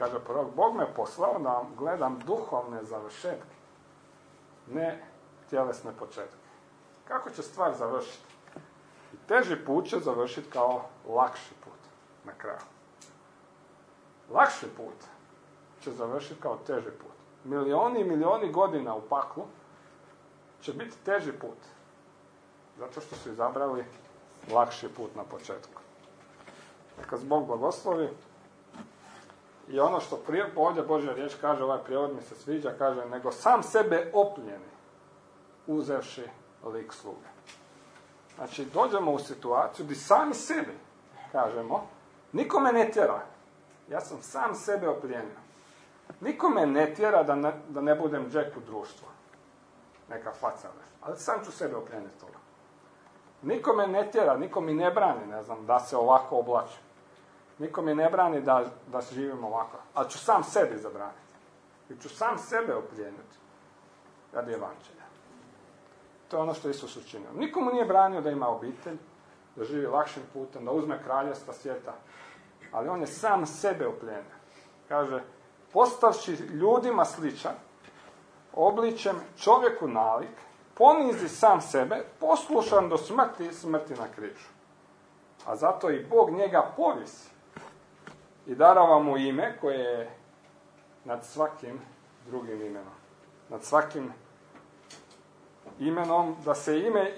kaže prorok, Bog me poslao da gledam duhovne završetke, ne tjelesne početke. Kako će stvar završiti? I teži put će završiti kao lakši put na kraju. Lakši put će završiti kao teži put. Milioni i milioni godina u paklu će biti teži put. Zato što su izabrali lakši put na početku. Neka Bog blagoslovi. I ono što ovdje Božja riječ kaže, ovaj prijevod mi se sviđa, kaže, nego sam sebe opljeni, uzevši lik sluge. Znači, dođemo u situaciju gdje sami sebi kažemo, niko me ne tjera, ja sam sam sebe oplijenio. Niko me ne tjera da ne budem džek u društvu. Neka faca, ali sam ću sebe oplijeniti toga. Niko me ne tjera, niko mi ne brani, ne znam, da se ovako oblačim. Niko mi ne brani da živim ovako, ali ću sam sebi zabraniti. I ću sam sebe oplijeniti radi evanđelja. To je ono što Isus učinio. Nikomu nije branio da ima obitelj, da živi lakšim putem, da uzme kraljevstva svijeta, ali on je sam sebe oplijenio. Kaže, postavši ljudima sličan, obličem čovjeku nalik, ponizi sam sebe, poslušan do smrti i smrti na križu. A zato i Bog njega povisi i darava mu ime koje je nad svakim drugim imenom. Nad svakim imenom, da se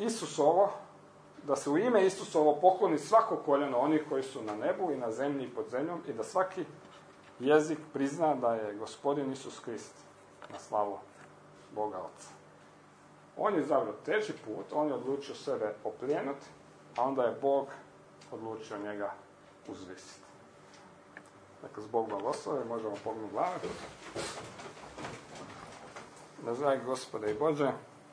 u ime Isusovo pokloni svako koljeno onih koji su na nebu i na zemlji i pod zemljom i da svaki jezik prizna da je Gospodin Isus Krist na slavu Boga Oca. On je izabrao teži put, on je odlučio sebe oplijenuti, a onda je Bog odlučio njega uzvisiti. Neka Bog blagoslovi, možemo pognuti glave. Dragi Gospode i Bože,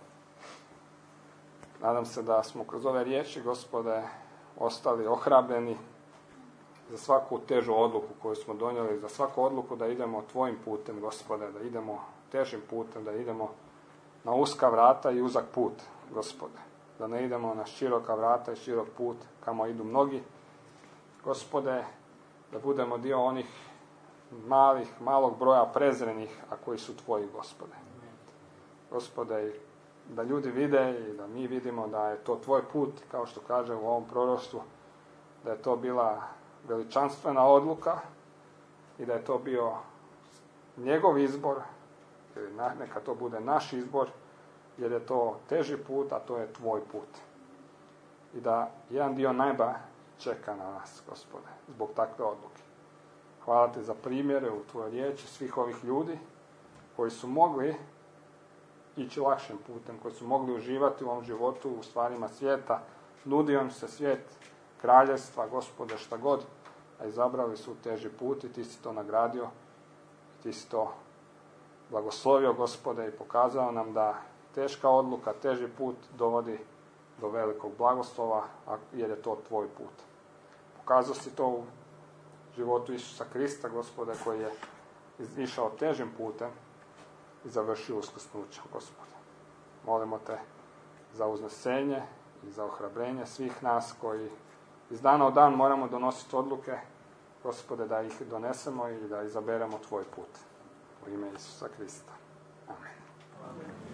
nadam se da smo kroz ove riječi, Gospode, ostali ohrabreni za svaku težu odluku koju smo donijeli, za svaku odluku da idemo tvojim putem, Gospode, da idemo težim putem, da idemo na uska vrata i uzak put, Gospode. Da ne idemo na široka vrata i širok put kamo idu mnogi. Gospode, da budemo dio onih malog broja prezrenih, a koji su tvoji, Gospode. Gospode, da ljudi vide i da mi vidimo da je to tvoj put, kao što kaže u ovom proroštvu, da je to bila veličanstvena odluka i da je to bio njegov izbor, neka to bude naš izbor, jer je to teži put, a to je tvoj put. I da jedan dio neba čeka na nas, Gospode, zbog takve odluke. Hvala ti za primjere u tvojoj riječi svih ovih ljudi koji su mogli ići lakšim putem, koji su mogli uživati u ovom životu, u stvarima svijeta. Nudio im se svijet, kraljevstva, Gospode, šta god, a izabrali su teži put i ti si to nagradio, ti si to blagoslovio, Gospode, i pokazao nam da teška odluka, teži put dovodi do velikog blagoslova, jer je to tvoj put. Pokazao si to u životu Isusa Krista, Gospode, koji je išao težim putem i završio uskrsnućem, Gospode. Molimo te za uznesenje i za ohrabrenje svih nas koji iz dana u dan moramo donositi odluke, Gospode, da ih donesemo i da izaberemo tvoj put. U ime Isusa Krista. Amen. Amen.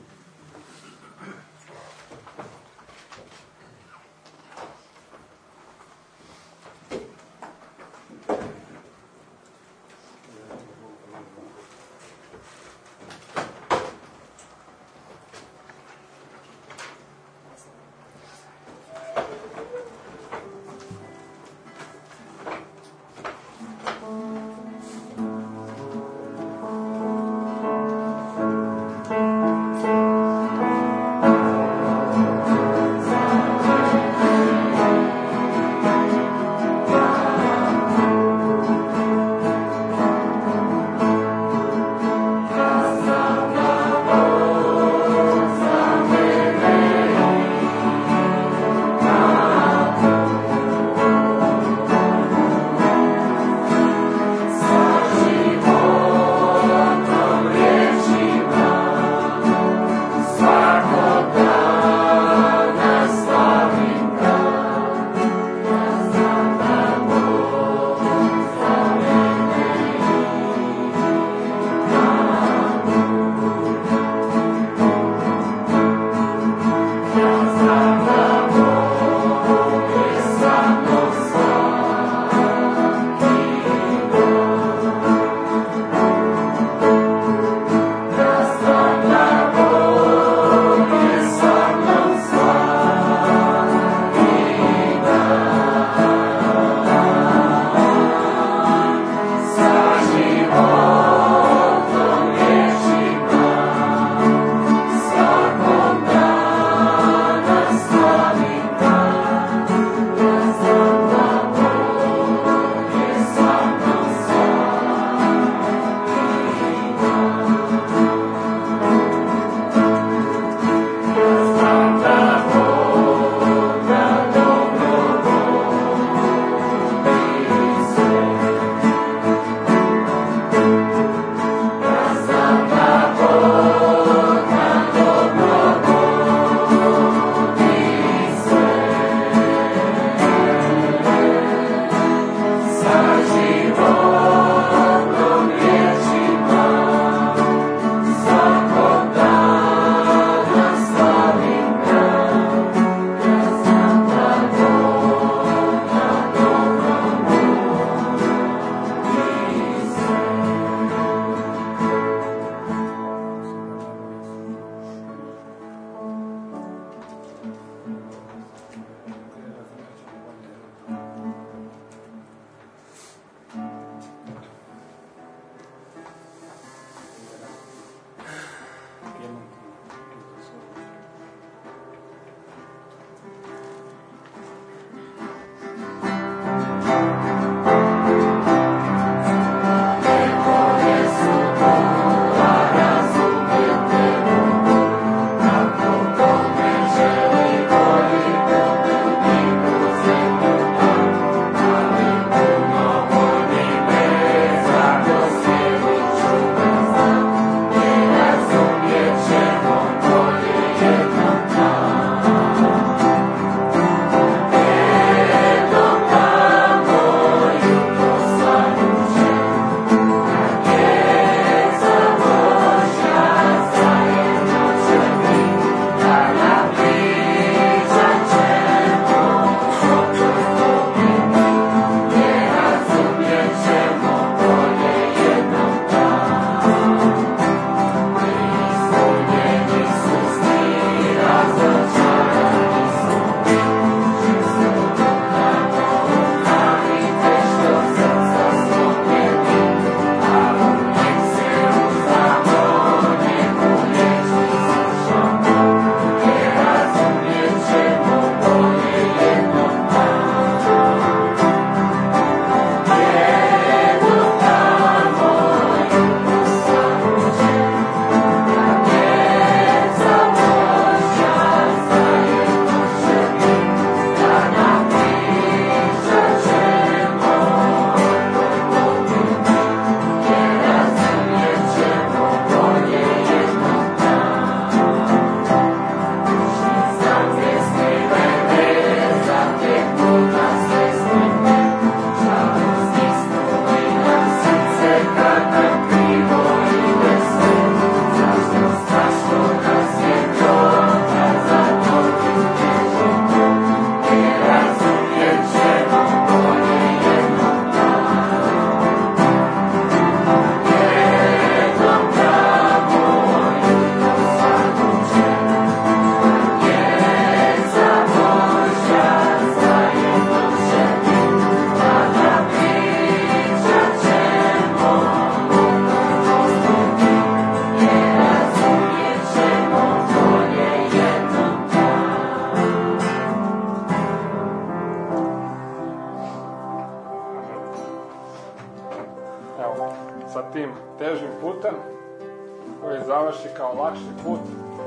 sa tim težim putem, koji završi kao lakši put,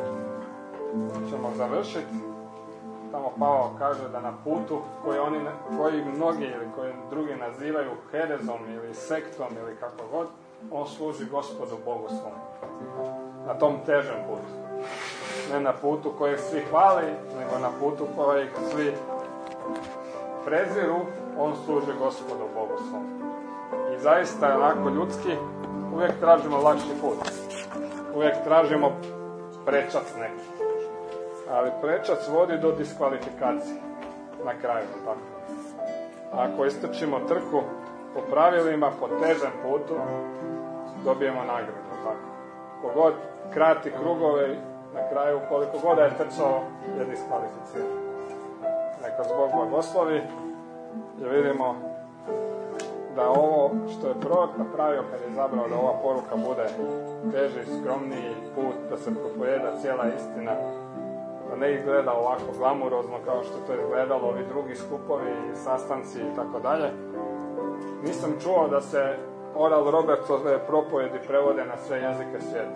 ćemo završiti. Tamo Pavao kaže da na putu koji mnogi ili koji drugi nazivaju herezom ili sektom ili kako god, on služi Gospodu Bogu svom. Na tom težem putu. Ne na putu kojeg svi hvali, nego na putu kojeg svi preziru, on služi Gospodu Bogu svom. I zaista, onako ljudski, uvijek tražimo lakši put. Uvijek tražimo prečac neki. Ali prečac vodi do diskvalifikacije. Na kraju, tako. Ako istrčimo trku po pravilima, po težem putu, dobijemo nagradu, tako. Kogod krati krugove, na kraju, koliko god je trčao, je diskvalificiran. Neka zbog blagoslovi, jer vidimo da ovo što je prorok napravio kad je izabrao da ova poruka bude teži, skromniji put, da se propovijeda cijela istina, da ne izgleda ovako glamurozno kao što to izgledalo ovi drugi skupovi, sastanci i tako dalje. Nisam čuo da se Oral Robertsove propovjedi prevode na sve jezike svijeta.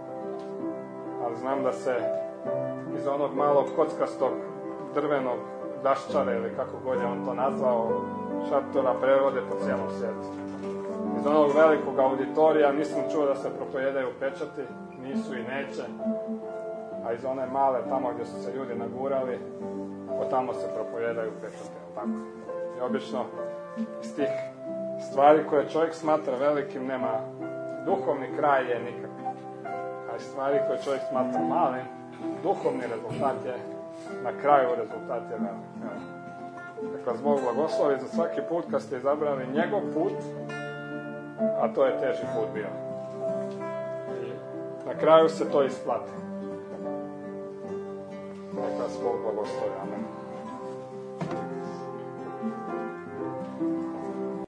Ali znam da se iz onog malog kockastog drvenog daščara ili kako god je on to nazvao, šatora prevode po cijelom svijetu. Iz onog velikog auditorija nisam čuo da se propovedaju pečati, nisu i neće, a iz one male tamo gdje su se ljudi nagurali, od tamo se propovedaju pečati, tako. I obično iz tih stvari koje čovjek smatra velikim nema duhovni kraj je nikakav. A iz stvari koje čovjek smatra malim, duhovni rezultat je na kraju rezultat je velik. Dakle, Bog blagoslovi za svaki put kad ste izabrali njegov put, a to je teži put bio. I na kraju se to isplati. Neka Bog blagoslovi. Amen.